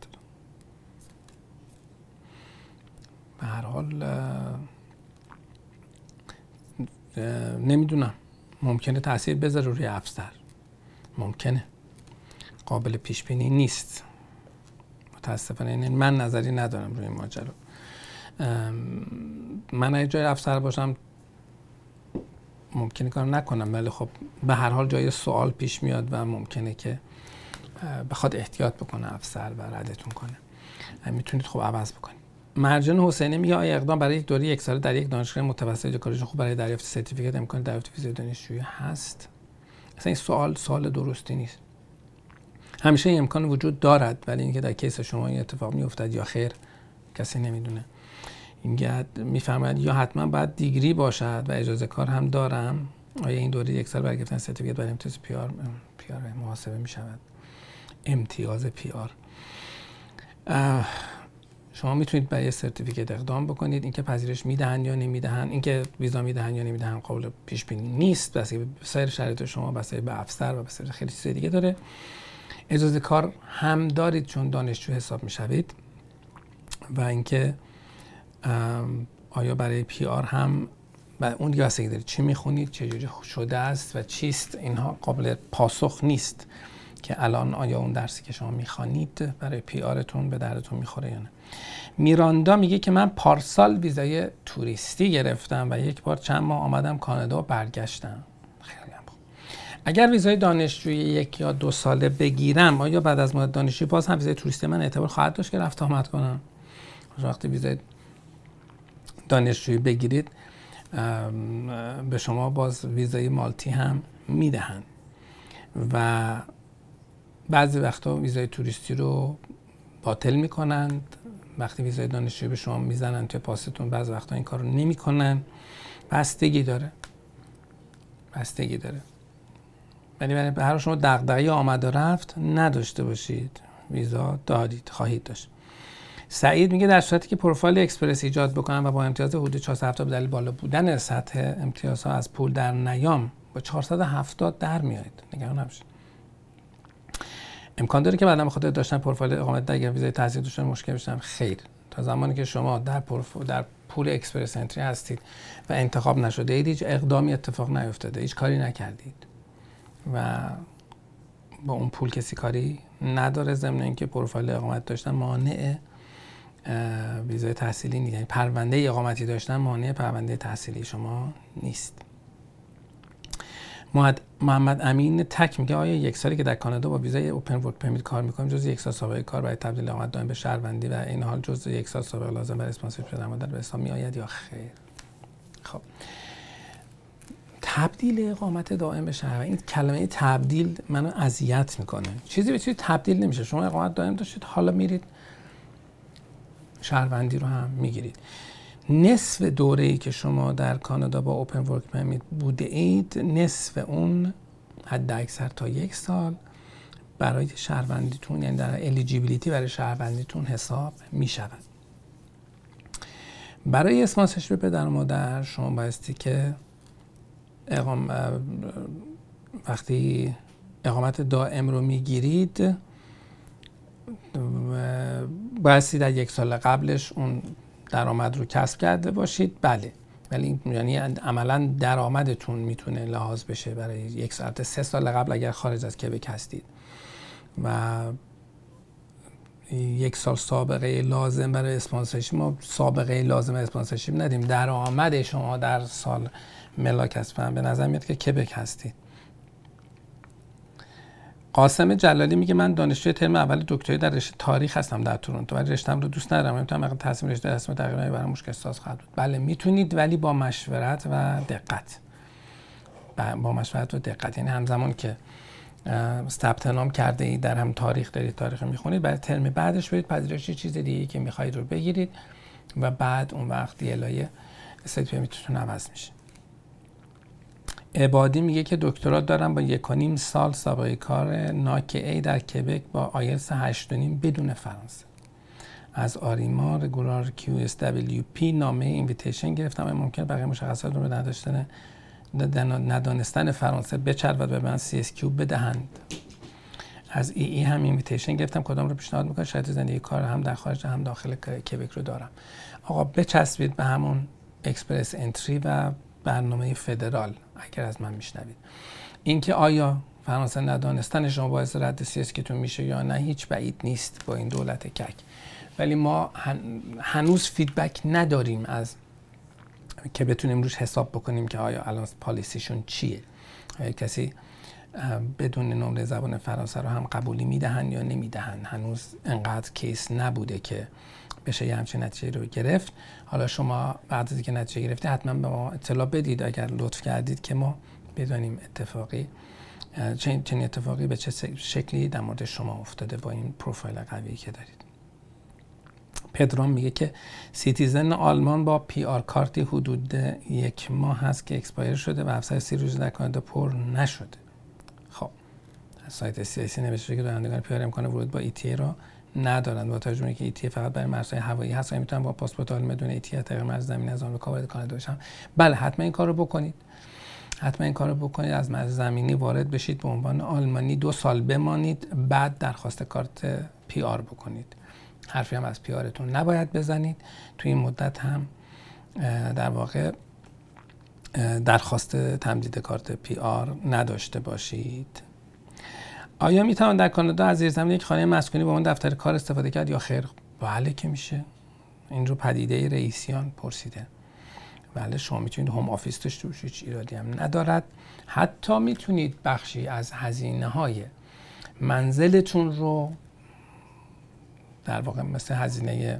به هر حال نمیدونم، ممکنه تاثیر بذاره روی افسر، ممکنه، قابل پیش بینی نیست متاسفانه. یعنی من نظری ندارم روی ماجرا. من اگه جای افسر باشم ممکنه کار نکنم، ولی خب به هر حال جای سوال پیش میاد و ممکنه که بخواد احتیاط بکنه افسر و ردتون کنه. میتونید خب عوض بکنید. مرجان حسینی میگه آیا اقدام برای یک دوره یک ساله در یک دانشگاه متوسط کارشون خوب برای دریافت سرتیفیکت امکان دریافت ویزای دانشجویی هست؟ اصلا این سوال سوال درستی نیست. همیشه این امکان وجود دارد ولی اینکه در کیس شما این اتفاق میافتد یا خیر کسی نمیدونه. اینکه میفرماید یا حتما باید دیگری باشد و اجازه کار هم دارم، آیا این دوره یک سال برای گرفتن سرتیفیکت برای امتیاز پی آر پی آر محاسبه میشود؟ امتیاز پی آر شما میتونید برای سرتیفیکیت اقدام بکنید. اینکه پذیرش میدهن یا نمیدهن، اینکه ویزا میدهن یا نمیدهن قابل پیش بینی نیست. بس سایر شرایط شما بسته به افسر و بسته خیلی چیز دیگه داره. اجازه کار هم دارید چون دانشجو حساب میشوید. و اینکه آیا برای پی آر هم و اون دیگه بستگی داره چی میخونید، چه جوری شده است و چیست. اینها قابل پاسخ نیست که الان آیا اون درسی که شما میخوانید برای پی آرتون به دردتون میخوره یا نه. میراندا میگه که من پارسال ویزای توریستی گرفتم و یک بار چند ماه آمدم کانادا و برگشتم. خیلی هم خوب. اگر ویزای دانشجویی یک یا دو ساله بگیرم، آیا بعد از مدت دانشجویی باز هم ویزای توریستی من اعتبار خواهد داشت که رفت آمد کنم؟ وقتی ویزای دانشجویی بگیرید به شما باز ویزای مالتی هم میدهن و بعضی وقتا ویزای توریستی رو باطل میکنند. وقتی ویزای دانشجویی به شما میزنن توی پاستون، بعضی وقتا این کار رو نمیکنن. بستگی داره بستگی داره ولی برای هر شما دغدغه آمد و رفت نداشته باشید، ویزا دارید، خواهید داشت. سعید میگه در صورتی که پروفایل اکسپرس ایجاد بکنم و با امتیاز حدود چهارصد و هفتاد به دلیل بالا بودن سطح امتیازها از پول در نیام، با چهارصد و هفتاد در میایید. نگران نباشید. امکان داره که بعداً بخاطر داشتن پروفایل اقامت در ویزای تحصیل داشتن مشکل بشن. خیر، تا زمانی که شما در پروف... در پول اکسپرس انتری هستید و انتخاب نشده اید، هیچ اقدامی اتفاق نیفتاده، هیچ کاری نکردید و با اون پول کسی کاری نداره. ضمن اینکه پروفایل اقامت داشتن مانع ویزای تحصیلی نیست، یعنی پرونده اقامتی داشتن مانع پرونده تحصیلی شما نیست. محمد امین تک میگه آیا یک سالی که در کانادا با ویزای اوپن ورک پرمیت کار میکنیم جز یک سال سابقه کار برای تبدیل اقامت دائم به شهروندی و این حال جز یک سال سابقه لازم برای اسپانسرشیپ شدن در حساب میآید یا خیر؟ خب تبدیل اقامت دائم به شهروندی، این کلمه تبدیل منو اذیت میکنه. چیزی به چیزی تبدیل نمیشه. شما اقامت دائم داشتید، حالا میرید شهروندی رو هم میگیرید. نصف دوره‌ای که شما در کانادا با اوپن ورک پرمیت بوده اید، نصف اون حد اکثر تا یک سال برای شهروندیتون، یعنی در الیجیبیلیتی برای شهروندیتون حساب می شود. برای اسپانسرشیپ پدر و مادر شما بایستی که اقام وقتی اقامت دائم رو میگیرید بایستی در یک سال قبلش اون درآمد رو کسب کرده باشید. بله، ولی یعنی عملا درآمدتون میتونه لحاظ بشه برای یک ساعت سه سال قبل اگر خارج از کبک هستید و یک سال سابقه لازم برای اسپانسرشیپ. ما سابقه لازم برای اسپانسرشیپ ندیم، درآمد شما در سال ملاک هست. به نظر میاد که کبک هستید. قاسم جلالی میگه من دانشجوی ترم اول دکتری در رشته تاریخ هستم در تورنتو ولی رشته‌ام رو دوست ندارم. نمیتونم واقعا تصمیم رشته اسم تقریبا برام مشکل ساز خواهد بود. بله میتونید، ولی با مشورت و دقت. با مشورت و دقت، یعنی همزمان که ثبت نام کرده اید در هم تاریخ دارید تاریخ میخونید، بعد ترم بعدش برید پذیرش چیز دیگه که میخواید رو بگیرید و بعد اون وقت دیلای استیت پرمیتتون عوض میشه. عبادی میگه که دکترا دارم با یک و نیم سال سابقه کار ناک ای در کبک با آیلتس هشت و نیم بدون فرانسه. از آریما رگولار کیو اس دبلیو پی نامه اینویتیشن گرفتم. ممکنه بقیه مشخصات رو به نداشتن ندانستن فرانسه بچربد و به من سی اس کیو بدهند. از ای ای هم اینویتیشن گرفتم. کدام رو پیشنهاد میکنه؟ شرایط زندگی کار هم در خارج هم داخل کبک رو دارم. آقا بچسبید به همون اکسپرس انتری و برنامه فدرال اگر از من میشنوید. اینکه آیا فرانسه ندانستن شما باعث رد سی اس کیتون میشه یا نه، هیچ بعید نیست با این دولت کک. ولی ما هنوز فیدبک نداریم از که بتونیم روش حساب بکنیم که آیا الان پالیسیشون چیه. آیا کسی بدون نمره زبان فرانسه رو هم قبولی میدهن یا نمیدهن. هنوز انقدر کیس نبوده که بشه یه همچین نتیجه رو گرفت. حالا شما بعد از اینکه نتیجه گرفته حتما به ما اطلاع بدید اگر لطف کردید که ما بدونیم اتفاقی چنین اتفاقی به چه شکلی در مورد شما افتاده با این پروفایل قوی که دارید. پدرام میگه که سیتیزن آلمان با پی آر کارتی حدود یک ماه هست که اکسپایر شده و هفتصد و سی روز در کانادا پر نشده. خب از سایت سی ای سی نوشته که رانندگان پی آر امکان ورود با ای تی ای را ندارن، با توجه به اینکه ایتی فقط برای مرزهای هوایی هست و میتونن با پاسپورت عالم بدون ایتی طریق مرز زمینی از آمریکا وارد کانادا بشن. بله حتما این کارو بکنید، حتما این کارو بکنید، از مرز زمینی وارد بشید، به عنوان آلمانی دو سال بمانید، بعد درخواست کارت پی آر بکنید. حرفی هم از پی آرتون نباید بزنید، توی این مدت هم در واقع درخواست تمدید کارت پی آر نداشته باشید. آیا می توان در کانادا از زیرزمین یک خانه مسکونی با اون دفتر کار استفاده کرد یا خیر؟ بله که میشه. این رو پدیده رئیسیان پرسیده. بله شما میتونید هوم آفیس داشته باشید، هیچ ایرادی هم ندارد. حتی میتونید بخشی از هزینه های منزلتون رو در واقع مثل هزینه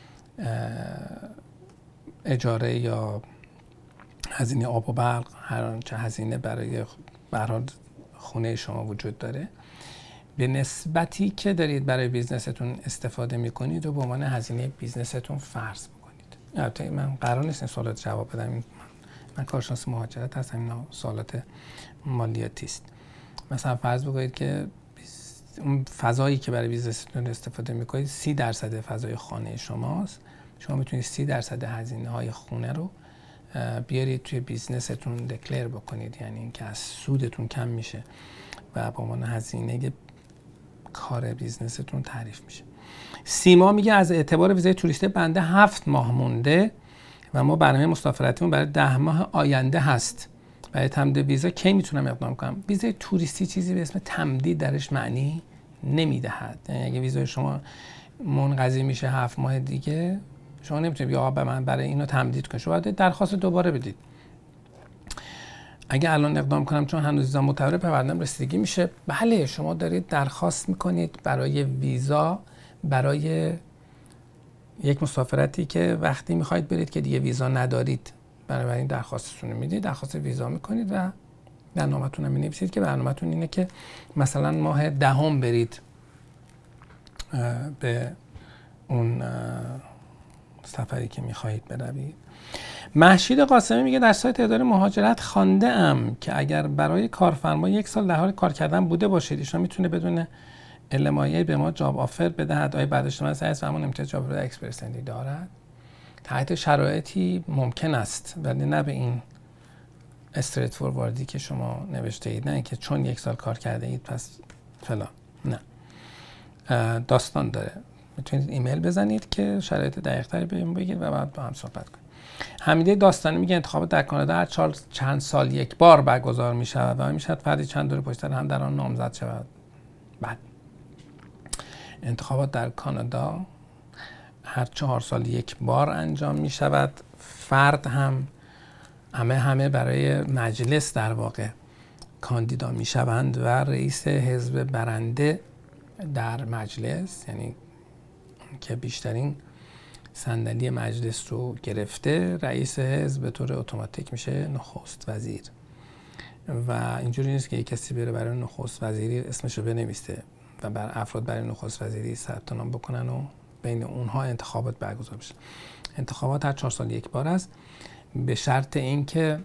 اجاره یا هزینه آب و برق، هر آنچه هزینه برای برای خونه شما وجود داره، به نسبتی که دارید برای بیزنستون استفاده میکنید و به عنوان هزینه بیزنستون فرض بکنید. البته من قرار نیست این سوالات جواب بدم، من, من کارشناس مهاجرت هستم، این سوالات مالیاتی است. مثلا فرض بکنید که اون فضایی که برای بیزنستون استفاده میکنید سی درصد فضای خانه شماست، شما میتونید سی درصد هزینه های خونه رو بیارید توی بیزنستون دکلیر بکنید، یعنی اینکه از سودتون کم میشه و به عنوان هزینه کار بیزنستون تعریف میشه. سیما میگه از اعتبار ویزای توریستی بنده هفت ماه مونده و ما برنامه مسافرتیمون برای ده ماه آینده هست. برای تمدید ویزا کی میتونم اقدام کنم؟ ویزای توریستی چیزی به اسم تمدید درش معنی نمیدهد. یعنی اگه ویزای شما منقضی میشه هفت ماه دیگه، شما نمیتونید بگید آقا به من برای اینو تمدید کنید، شما باید درخواست دوباره بدید. اگه الان اقدام کنم چون هنوز ویزا معتبره پرونده‌ام رسیدگی میشه، بله شما دارید درخواست میکنید برای ویزا برای یک مسافرتی که وقتی میخواید برید که دیگه ویزا ندارید، بنابراین درخواستتون رو میدید، درخواست ویزا میکنید و برنامه‌تون رو می‌نویسید که برنامه‌تون اینه که مثلا ماه دهم برید به اون سفری که میخواهید بروید. مهشید قاسمی میگه در سایت اداره مهاجرت خوانده ام که اگر برای کارفرما یک سال در حال کار کردن بوده باشید، ایشون میتونه بدون علمایه به ما جاب آفر بدهد. آیا بعدش من سایز همون امتیاز جاب رو اکسپرسندی دارد؟ تحت شرایطی ممکن است، ولی نه به این استریت فورواردی که شما نوشته اید، نه اینکه چون یک سال کار کرده اید پس فلان. نه، داستان داره. میتونید ایمیل بزنید که شرایط دقیق‌تری بهم بگید و بعد با هم صحبت کنیم. حمیده داستانی میگه انتخابات در کانادا هر چند سال یک بار برگزار میشود و میشود فردی چند دور پشت سر هم در آن نامزد شود. بعد انتخابات در کانادا هر چهار سال یک بار انجام میشود. فرد هم همه همه برای مجلس در واقع کاندیدا میشوند و رئیس حزب برنده در مجلس، یعنی که بیشترین صندلی مجلس رو گرفته، رئیس حزب به طور اتوماتیک میشه نخست وزیر. و اینجوری نیست که یک کسی بره برای نخست وزیری اسمشو بنویسه و بر افراد برای نخست وزیری ثبت نام بکنن و بین اونها انتخابات برگزار بشه. انتخابات هر چهار سال یک بار است، به شرط اینکه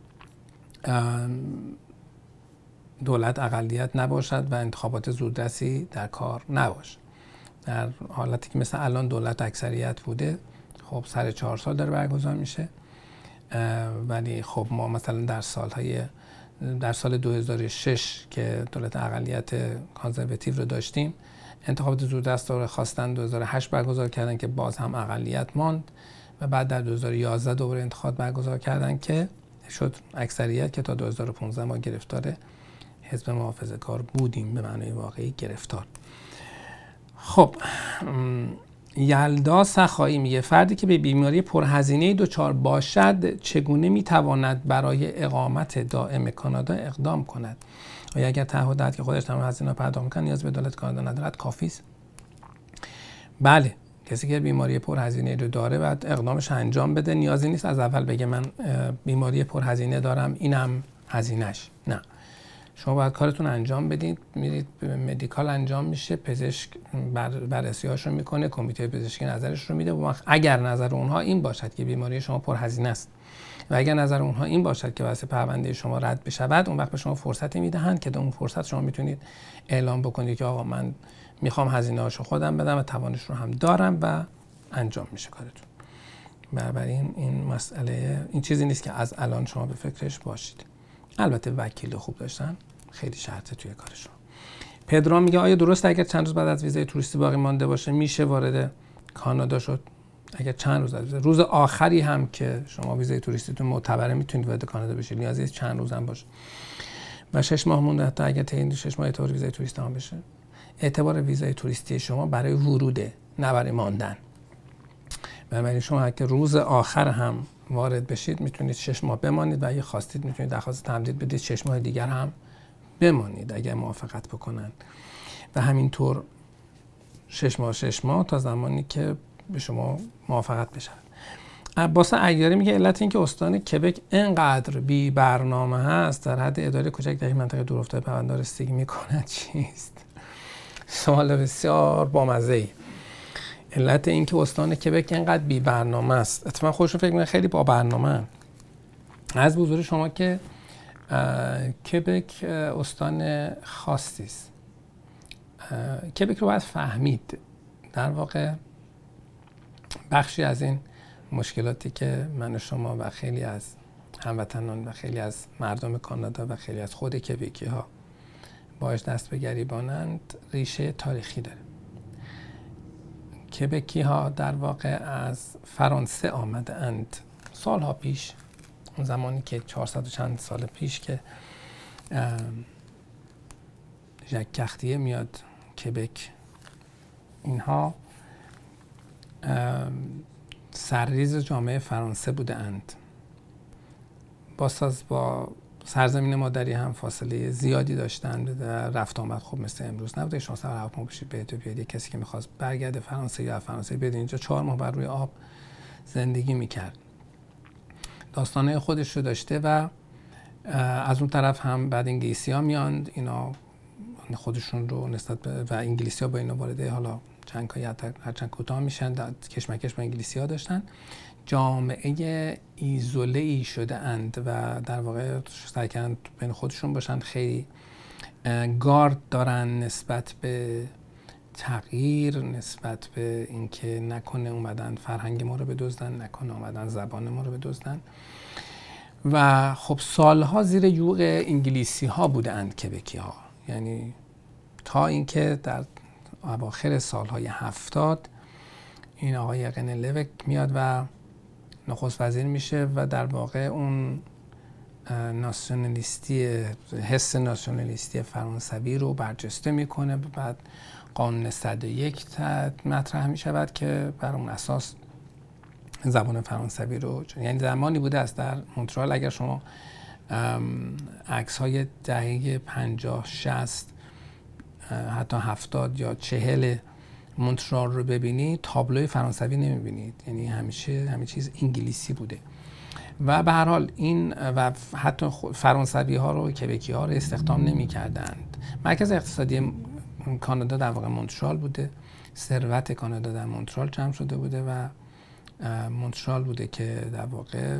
دولت اقلیت نباشد و انتخابات زودرسی در کار نباشه. در حالتی که مثل الان دولت اکثریت بوده، خب سر چهار سال داره برگزار میشه، ولی خب ما مثلا در سالهای در سال دو هزار و شش که دولت اقلیت کانزرواتیو رو داشتیم، انتخابات زودرس رو خواستن دو هزار و هشت برگزار کردن که باز هم اقلیت ماند و بعد در دو هزار و یازده دوباره انتخابات برگزار کردن که شد اکثریت، که تا دو هزار و پانزده ما گرفتار حزب محافظه‌کار بودیم، به معنای واقعی گرفتار. خب یلدا سخایی میگه فردی که به بیماری پرهزینه دچار باشد چگونه میتواند برای اقامت دائم کانادا اقدام کند؟ و اگر تعهد دهد که خودش تمام هزینه را پرداخت می‌کند نیاز به دولت کانادا ندارد، کافی است؟ بله، کسی که بیماری پرهزینه رو داره باید اقدامش انجام بده. نیازی نیست از اول بگه من بیماری پرهزینه دارم اینم هزینه‌اش. نه، شما باید کارتون انجام بدید، میرید مدیکال انجام میشه، پزشک بر بررسی‌هاش رو میکنه، کمیته پزشکی نظرش رو میده و اگر نظر اونها این باشد که بیماری شما پرهزینه است و اگر نظر اونها این باشد که واسه پرونده شما رد بشود، اون وقت به شما فرصتی میدهند که در اون فرصت شما میتونید اعلام بکنید که آقا من میخوام هزینه هاشو خودم بدم و توانش رو هم دارم و انجام میشه کارتون. بنابراین این مسئله این چیزی نیست که از الان شما به فکرش باشید. البته وکیل خوب داشتن خیلی شرطه توی کار شما. پدرام میگه آیا درسته اگر چند روز بعد از ویزای توریستی باقی مانده باشه میشه وارد کانادا شد؟ اگر چند روز از روز آخری هم که شما ویزای توریستیتون معتبره میتونید وارد کانادا بشید، نیازی چند روز هم باشه. و شش ماه مونده حتی اگر طی این شش ماه اعتبار ویزای توریستی هم بشه. اعتبار ویزای توریستی شما برای وروده، نه برای ماندن. بنابراین شما اگه روز آخر هم وارد بشید میتونید شش ماه بمانید و اگه خواستید میتونید درخواست تمدید بدید شش ماه دیگر هم بمانید اگر موافقت بکنن و همینطور شش ماه شش ماه تا زمانی که به شما موافقت بشه. عباس عیاری میگه علت این که استان کبک اینقدر بی برنامه هست در حد اداره کوچک در این منطقه دورافتاده پرونده‌ها رسیدگی میکند چیست؟ سوال بسیار بامزه‌ای. علت این که استان کبک اینقدر بی برنامه است، اتفاقا خودشون فکر میکنن خیلی با برنامه. از حضور شما که کبک استان خاصی است. کبک رو باید فهمید. در واقع بخشی از این مشکلاتی که من و شما و خیلی از هموطنان و خیلی از مردم کانادا و خیلی از خود کبکی ها باش دست به گریبانند ریشه تاریخی داره. کبکی ها در واقع از فرانسه آمده اند سالها پیش، اون زمانی که چهارصد و چند سال پیش که ژک کختیه میاد کبک، اینها سرریز جامعه فرانسه بوده اند. باساز با سرزمین مادری هم فاصله زیادی داشتند، رفت آمد خوب مثل امروز نبوده. شما سر هواپیما بشید بهتون بیاد، یک کسی که میخواست برگرده فرانسه یا فرانسه بیاد اینجا چهار ماه بر روی آب زندگی میکرد، داستانه خودش رو داشته. و از اون طرف هم بعد انگلیسی ها میاند، اینا خودشون رو نسبت به و انگلیسی ها با اینا وارده حالا چند های هرچند کوتاه میشن کشمکش با انگلیسی ها داشتن. جامعه ایزوله ای شده اند و در واقع سعی کردن بین خودشون باشن، خیلی گارد دارن نسبت به تغییر، نسبت به اینکه نکنه اومدن فرهنگ ما رو بدزدن، نکنه اومدن زبان ما رو بدزدن. و خب سالها زیر یوغ انگلیسی ها بوده اند کبکی ها، یعنی تا اینکه در اواخر سالهای هفتاد این آقای قنلوک میاد و نخست وزیر میشه و در واقع اون ناسیونالیستی، حس ناسیونالیستی فرانسوی رو برجسته میکنه. بعد قانون صد و یک مطرح میشود که بر اون اساس زبان فرانسوی رو، یعنی زمانی بوده است در مونترال اگر شما عکس های دهه پنجاه شصت حتی هفتاد یا چهل مونترال رو ببینید تابلوی فرانسوی نمیبینید، یعنی همیشه همه چیز انگلیسی بوده. و به هر حال این و حتی فرانسوی ها رو کبکی ها رو استخدام نمی کردند. مرکز اقتصادی کانادا در واقع مونترال بوده، ثروت کانادا در مونترال جمع شده بوده و مونترال بوده که در واقع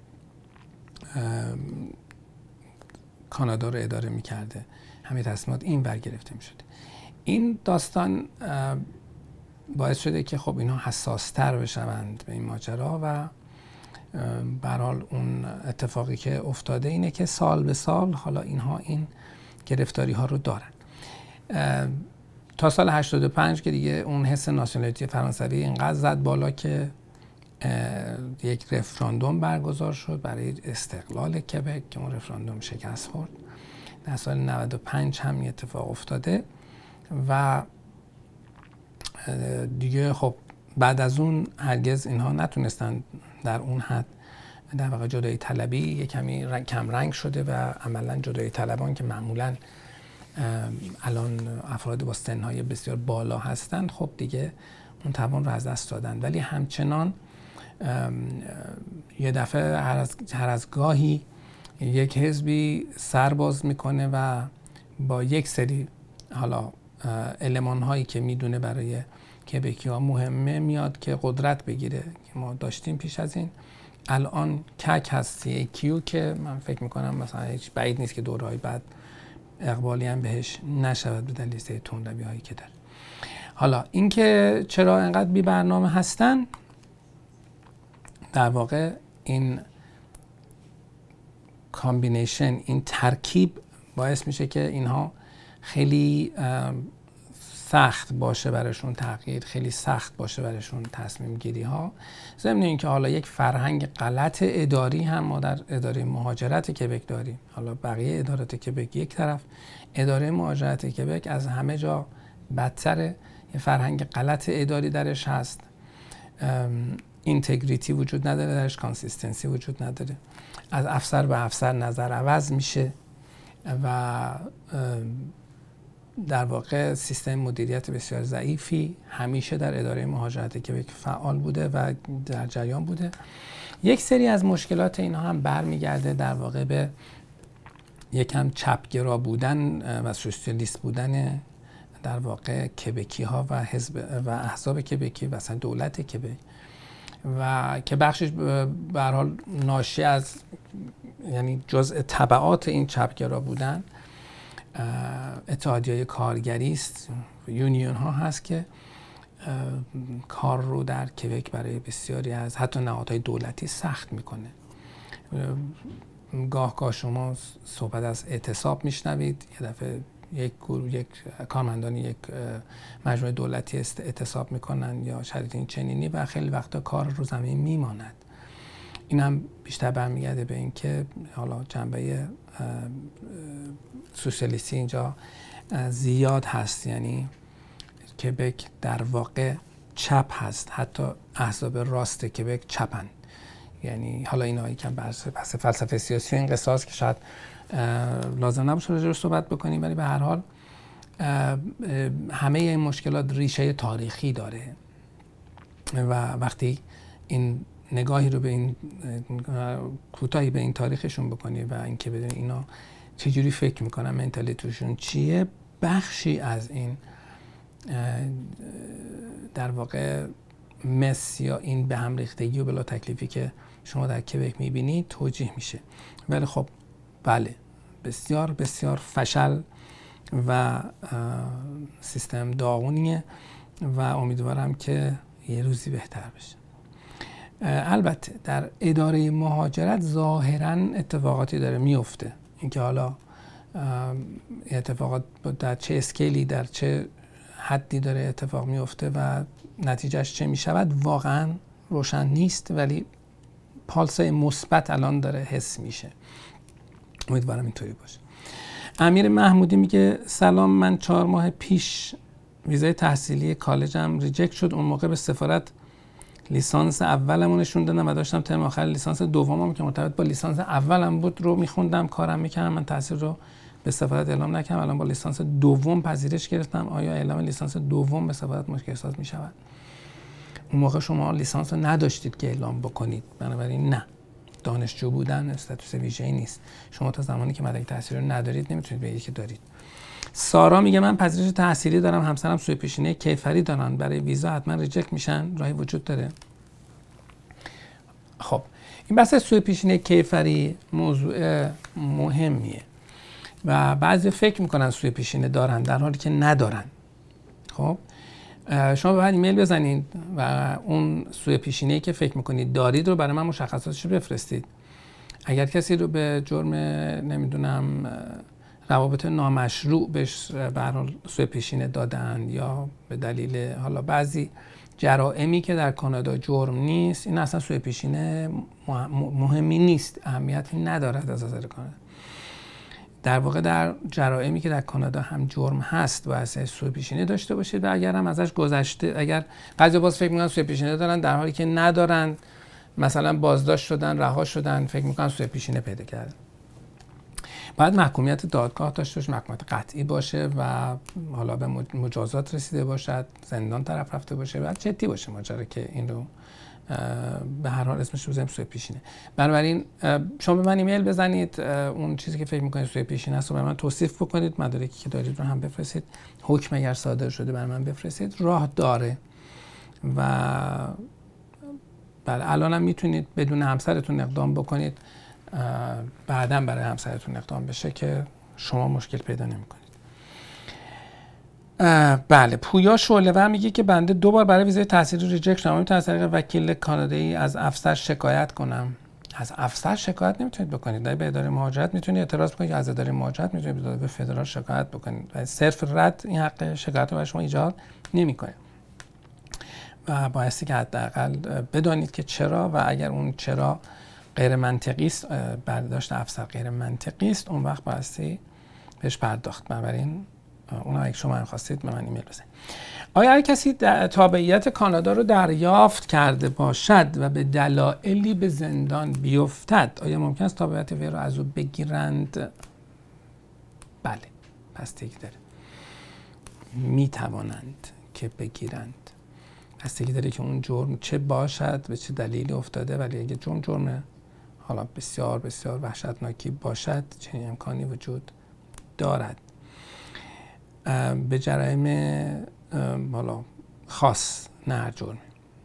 کانادا رو اداره می کرده، همه تصمیمات این بر گرفته می شده. این داستان باعث شده که خب اینها حساستر بشوند به این ماجرا و به هر حال اون اتفاقی که افتاده اینه که سال به سال حالا اینها این گرفتاری ها رو دارن. تا سال هشتاد و پنج که دیگه اون حس ناسیونالیتی فرانسوی اینقدر زد بالا که یک رفراندوم برگزار شد برای استقلال کبک که اون رفراندوم شکست خورد. در سال نود و پنج هم این اتفاق افتاده و دیگه خب بعد از اون هرگز اینها نتونستن در اون حد در واقع جدایی طلبی یک کمی رنگ کم رنگ شده و عملا جدایی طلبان که معمولا الان افراد با سنهای بسیار بالا هستند خب دیگه اون توان رو از دست دادن. ولی همچنان یه دفعه هر از, هر از گاهی یک حزبی سر باز میکنه و با یک سری حالا المان هایی که میدونه برای کبکی ها مهمه میاد که قدرت بگیره که ما داشتیم پیش از این. الان کک هست سی کیو که من فکر میکنم مثلا هیچ بعید نیست که دورهای بعد اقبالی هم بهش نشود به دلیل تندروی هایی که داره. حالا اینکه چرا انقدر بی برنامه هستن، در واقع این کامبینیشن، این ترکیب باعث میشه که اینها خیلی سخت باشه براشون تغییر، خیلی سخت باشه براشون تصمیم گیری ها. ضمن اینکه حالا یک فرهنگ غلط اداری هم ما در اداره مهاجرت کبک داریم. حالا بقیه ادارات کبک یک طرف، اداره مهاجرت کبک از همه جا بدتره. یه فرهنگ غلط اداری درش هست، اینتگریتی وجود نداره درش، کانسیستنسی وجود نداره، از افسر به افسر نظر عوض میشه و در واقع سیستم مدیریت بسیار ضعیفی همیشه در اداره مهاجرت کبک فعال بوده و در جریان بوده. یک سری از مشکلات اینها هم برمیگرده در واقع به یکم چپگرا بودن و سوسیالیست بودن در واقع کبکی ها و حزب و احزاب کبکی و اصلا دولت کبک، و که بخشش به هر حال ناشی از، یعنی جزء تبعات این چپگرا بودن اتحادیه کارگری است، یونیون ها هست که کار رو در کبک برای بسیاری از حتی نهادهای دولتی سخت میکنه. گاه گاه شما صحبت از اعتصاب میشنوید، یه دفعه یک گروه، یک کارمندان یک مجموعه دولتی اعتصاب میکنن یا شرایط چنینی و خیلی وقتا کار رو زمین میماند. این هم بیشتر برمیگرده به این که حالا جنبه سوسیالیستی اینجا زیاد هست، یعنی کبک در واقع چپ هست، حتی احزاب راست کبک چپن. یعنی حالا اینا یکم بحث فلسفه سیاسی این قصه است که شاید لازم نباشه راجعش صحبت بکنیم، ولی به هر حال همه این مشکلات ریشه تاریخی داره و وقتی این نگاهی رو به این کوتاهی به این تاریخشون بکنی و اینکه بدونی اینا چجوری فکر میکنن، منتالیتیشون چیه، بخشی از این در واقع مس یا این به هم ریختگی و بلا تکلیفی که شما در کبک میبینید توجیه میشه. ولی خب بله، بسیار بسیار فشل و سیستم داغونیه و امیدوارم که یه روزی بهتر بشه. البته در اداره مهاجرت ظاهراً اتفاقاتی داره میفته، اینکه حالا اتفاقات در چه اسکیلی در چه حدی داره اتفاق میفته و نتیجهش چه میشود واقعاً روشن نیست، ولی پالسه مثبت الان داره حس میشه. امیدوارم اینطوری باشه. امیر محمودی میگه سلام، من چهار ماه پیش ویزای تحصیلی کالجم ریجکت شد. اون موقع به سفارت لیسانس اولمو نشون دادم و داشتم ترم آخر لیسانس دومم که مرتبط با لیسانس اولم بود رو میخوندم، کارم میکردم. من تحصیل رو به سفارت اعلام نکردم، الان با لیسانس دوم پذیرش گرفتم. آیا اعلام لیسانس دوم به سفارت مشکل ساز میشود؟ اون موقع شما لیسانس رو نداشتید که اعلام بکنید، بنابراین نه، دانشجو بودن استاتوس ویژه‌ای نیست. شما تا زمانی که مدرک تحصیلی رو ندارید نمیتونید بگید که دارید. سارا میگه من پذیرش تحصیلی دارم، همسرم سوء پیشینه کیفری دارن، برای ویزا حتما ریجکت میشن، راهی وجود داره؟ خب این بحث سوء پیشینه کیفری موضوع مهمیه و بعضی فکر میکنن سوء پیشینه دارن در حالی که ندارن. خب شما بعد ایمیل بزنید و اون سوء پیشینه‌ای که فکر میکنید دارید رو برای من مشخصاتش رو بفرستید. اگر کسی رو به جرم نمیدونم روابط نامشروع بهش به هر حال سوء پیشینه دادن یا به دلیل حالا بعضی جرائمی که در کانادا جرم نیست، این اصلا سوء پیشینه مهمی نیست، اهمیتی ندارد از نظر کانادا. در واقع در جرائمی که در کانادا هم جرم هست و اصلا سوء پیشینه داشته باشید و اگر هم ازش گذشته، اگر بعضی باز فکر میکنن سوء پیشینه دارن در حالی که ندارن، مثلا بازداشت شدن، رها شدن، فکر میکنن سوء پیشینه پیدا کردن. باید محکومیت دادگاه داشته باشه، محکومیت قطعی باشه و حالا به مجازات رسیده باشد، زندان طرف رفته باشه، باید جدی باشه ماجرا که این رو به هر حال اسمش رو بزنیم سوء پیشینه. بنابراین شما به من ایمیل بزنید، اون چیزی که فکر میکنید سوء پیشینه است رو به من توصیف بکنید، مدارکی که دارید رو هم بفرستید، حکم اگر صادر شده برای من بفرستید، راه داره و بله الان هم میتونید بدون همسرتون اقدام بکنید، بعداً برای همسرتون اقدام بشه که شما مشکل پیدا نمی‌کنید. بله، پویا شعله‌ور میگه که بنده دو بار برای ویزای تحصیلی ریجکت شدم. میتونم از طریق وکیل کانادایی از افسر شکایت کنم؟ از افسر شکایت نمیتونید بکنید. در به اداره مهاجرت میتونید اعتراض بکنید، از اداره مهاجرت میتونید به فدرال شکایت بکنید. صرف رد این حق شکایت رو برای شما ایجاد نمیکنه. و بایستی که حداقل بدانید که چرا، و اگر اون چرا غیر منطقی است، برداشت افسر غیر منطقی است، اون وقت بایستی بهش پرداخت. بنابراین اون اگه شما هم خواستید به من ایمیل بزنید. آیا هر کسی تابعیت کانادا رو دریافت کرده باشد و به دلایلی به زندان بیفتد، آیا ممکن است تابعیت وی را از او بگیرند؟ بله، بستگی داره. می توانند که بگیرند. بستگی داره که اون جرم چه باشد، به چه دلیلی افتاده. ولی اگه جرم جرم حالا بسیار بسیار وحشتناکی باشد، چنین امکانی وجود دارد. به جرایم حالا خاص، نه هر جرمی.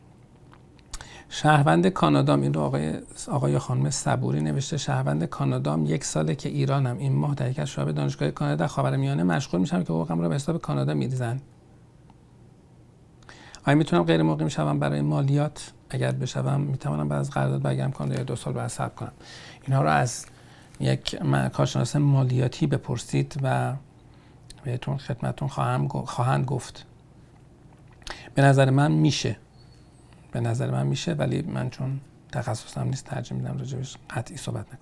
شهروند کانادام، این رو آقای آقای خانم صبوری نوشته، شهروند کانادام یک ساله که ایرانم. این ماه در یک از شعب دانشگاه کانادا خاورمیانه مشغول میشم که حقوقم رو به حساب کانادا میریزن. آیا میتونم غیر مقیم شوم برای مالیات؟ اگر بشوم میتوانم بعد از قرارداد برگردم کانادا یا دو سال بعد صبر کنم؟ اینها رو از یک کارشناس مالیاتی بپرسید و بهتون خدمتون خواهم خواهند گفت. به نظر من میشه به نظر من میشه ولی من چون تخصصم نیست ترجیح میدم راجبش قطعی صحبت نکنم.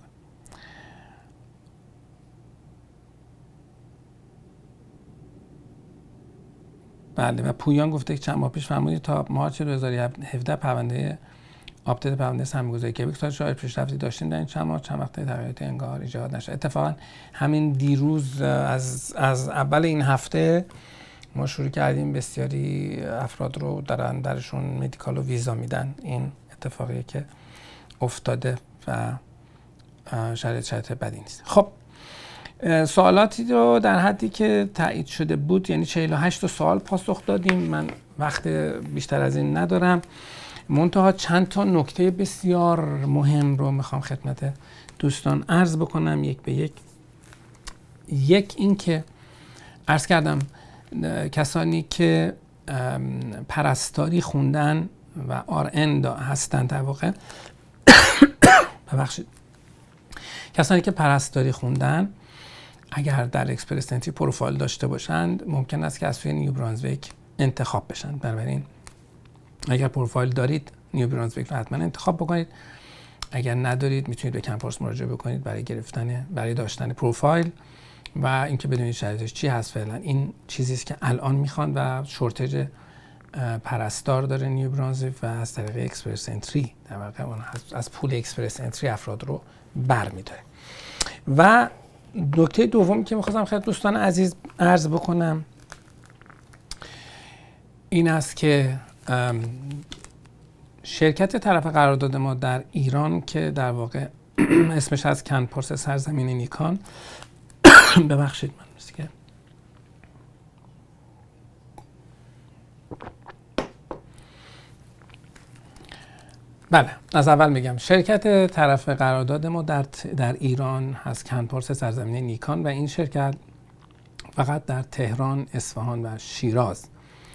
بله، و پویان گفته که چند ماه پیش فرمودید تا مارچ دو هزار و هفده پرونده آپدیت پرونده سرمایه‌گذاری کبک تا شاید پیشرفتی داشتین در این چند ماه، چند وقته تغییراتی انگار ایجاد نشد. اتفاقا همین دیروز از از اول این هفته ما شروع کردیم بسیاری افراد رو دارن درشون مدیکال و ویزا میدن. این اتفاقیه که افتاده و شرایط شرایط بدی نیست. خب سوالاتی رو در حدی که تایید شده بود، یعنی چهل و هشت سوال پاسخ دادیم. من وقت بیشتر از این ندارم، منتها چند تا نکته بسیار مهم رو میخوام خدمت دوستان عرض بکنم یک به یک. یک این که عرض کردم کسانی که پرستاری خوندن و آر ان هستن، در واقع ببخشید کسانی که پرستاری خوندن اگر در اکسپرس انتری پروفایل داشته باشند ممکن است که از سوی نیو برانزویک انتخاب بشن. بنابراین اگر پروفایل دارید نیو برانزویک رو حتما انتخاب بکنید. اگر ندارید میتونید به کمپارس مراجعه بکنید برای گرفتن برای داشتن پروفایل و اینکه بدونید شرایطش چی هست. فعلا این چیزی است که الان میخوان و شورتج پرستار داره نیو برانزویک و از طریق اکسپرس انتری در واقع از پول اکسپرس انتری افراد رو برمی‌داره. و نکته دومی که می‌خواستم خدمت دوستان عزیز عرض بکنم این است که شرکت طرف قرارداد ما در ایران که در واقع اسمش از کنپارس سرزمین نیکان ببخشید من مسیگه بله از اول میگم شرکت طرف قرارداد ما در, در ایران هست کنپارس سرزمین نیکان و این شرکت فقط در تهران، اصفهان و شیراز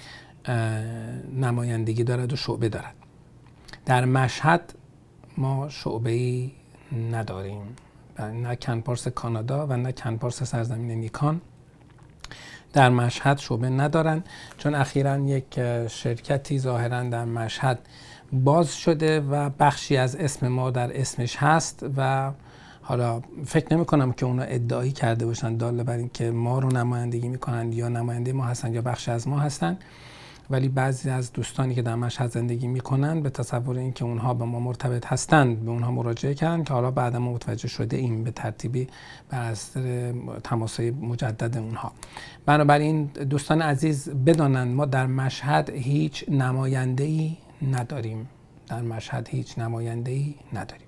نمایندگی دارد و شعبه دارد. در مشهد ما شعبه‌ای نداریم، نه کنپارس کانادا و نه کنپارس سرزمین نیکان در مشهد شعبه ندارن، چون اخیراً یک شرکتی ظاهراً در مشهد باز شده و بخشی از اسم ما در اسمش هست و حالا فکر نمی کنم که اونا ادعایی کرده باشن داله بر این که ما رو نمایندگی میکنن یا نماینده ما هستن یا بخشی از ما هستن، ولی بعضی از دوستانی که در مشهد زندگی میکنن به تصور این که اونها با ما مرتبط هستند به اونها مراجعه کردن که حالا بعدا ما متوجه شده ایم به ترتیبی بر اثر تماس‌های مجدد اونها. بنابراین دوستان عزیز بدانن ما در مشهد هیچ نماینده‌ای نداریم در مشهد هیچ نماینده‌ای نداریم.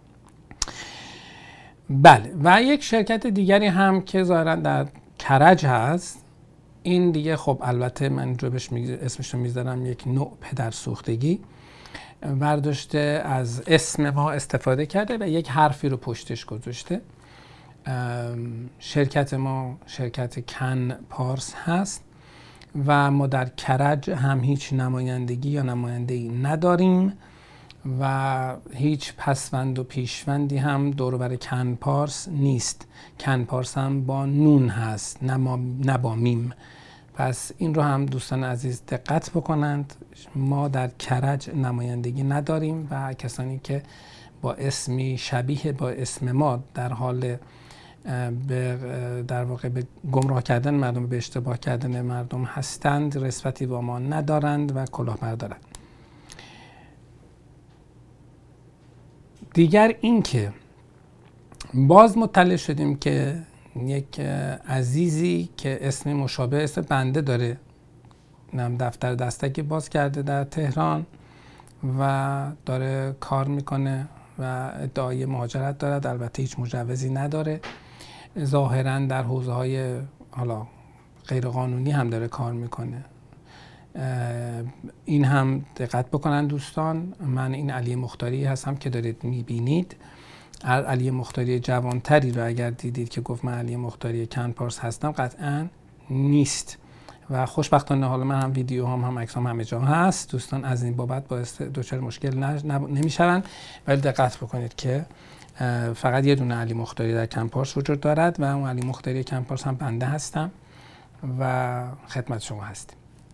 بله و یک شرکت دیگری هم که ظاهراً در کرج هست، این دیگه خب البته من جو بهش اسمش رو میذارم یک نوع پدرسوختگی، برداشته از اسم ما استفاده کرده و یک حرفی رو پشتش گذاشته. شرکت ما شرکت کن پارس هست و ما در کرج هم هیچ نمایندگی یا نماینده‌ای نداریم و هیچ پسوند و پیشوندی هم دور و بر کنپارس نیست. کنپارس هم با نون هست نه با میم. پس این رو هم دوستان عزیز دقت بکنند. ما در کرج نمایندگی نداریم و کسانی که با اسمی شبیه با اسم ما در حال به در واقع به گمراه کردن مردم، به اشتباه کردن مردم هستند، نسبتی با ما ندارند و کلاهبردارند. دیگر این که باز مطلع شدیم که یک عزیزی که اسم مشابه اسم بنده داره، دفتر دستکی باز کرده در تهران و داره کار میکنه و ادعای مهاجرت دارد، البته هیچ مجوزی نداره، ظاهرا در حوزه های حالا غیر قانونی هم داره کار میکنه. این هم دقت بکنن دوستان. من این علی مختاری هستم که دارید میبینید. علی مختاری جوانتری رو اگر دیدید که گفت من علی مختاری کنپارس هستم، قطعا نیست و خوشبختانه حالا من هم ویدیو هم هم عکسام همه جا هست. دوستان از این بابت باعث دچار مشکل نمیشون، ولی دقت بکنید که فقط یه دونه علی مختاری در کنپارس وجود دارد و اون علی مختاری کنپارس هم بنده هستم و خدمت شما هستیم.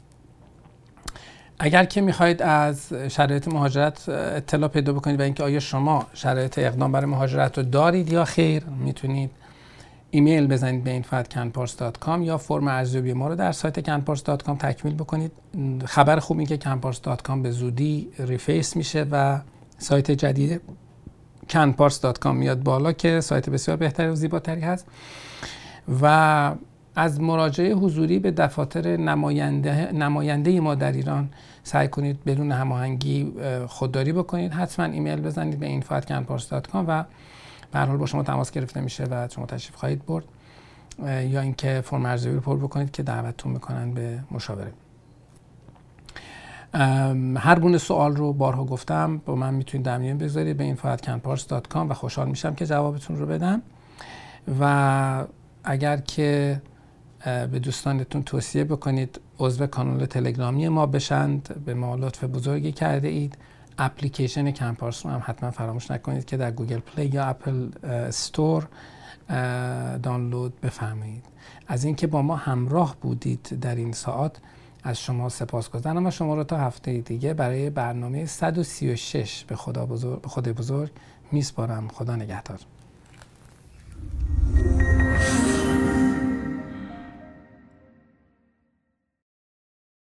اگر که میخواید از شرایط مهاجرت اطلاع پیدا بکنید و اینکه آیا شما شرایط اقدام برای مهاجرت رو دارید یا خیر، میتونید ایمیل بزنید به info at canpars dot com یا فرم ارزیابی ما رو در سایت canpars dot com تکمیل بکنید. خبر خوب این که canpars dot com به زودی ریفیس میشه و سایت جدید canpars dot com میاد بالا که سایت بسیار بهتری و زیباتری هست و از مراجعه حضوری به دفاتر نماینده نماینده ما در ایران سعی کنید بدون هماهنگی خودداری بکنید. حتما ایمیل بزنید به info at canpars dot com و به هر حال با شما تماس گرفته میشه و شما تشریف خواهید برد یا اینکه فرم ارزیابی پر بکنید که دعوتتون میکنن به مشاوره. هر گونه سوال رو بارها گفتم با من میتونید در میون بگذارید به info at canpars dot com و خوشحال میشم که جوابتون رو بدم. و اگر که به دوستانتون توصیه بکنید عضو کانال تلگرامی ما بشند، به ما لطف بزرگی کرده اید. اپلیکیشن کنپارس رو هم حتما فراموش نکنید که در گوگل پلی یا اپل استور دانلود بفرمایید. از اینکه با ما همراه بودید در این ساعت از شما سپاسگزارم و شما رو تا هفته دیگه برای برنامه صد و سی و شش به خدا بزرگ به خدای بزرگ میسپارم. خدا نگهدار.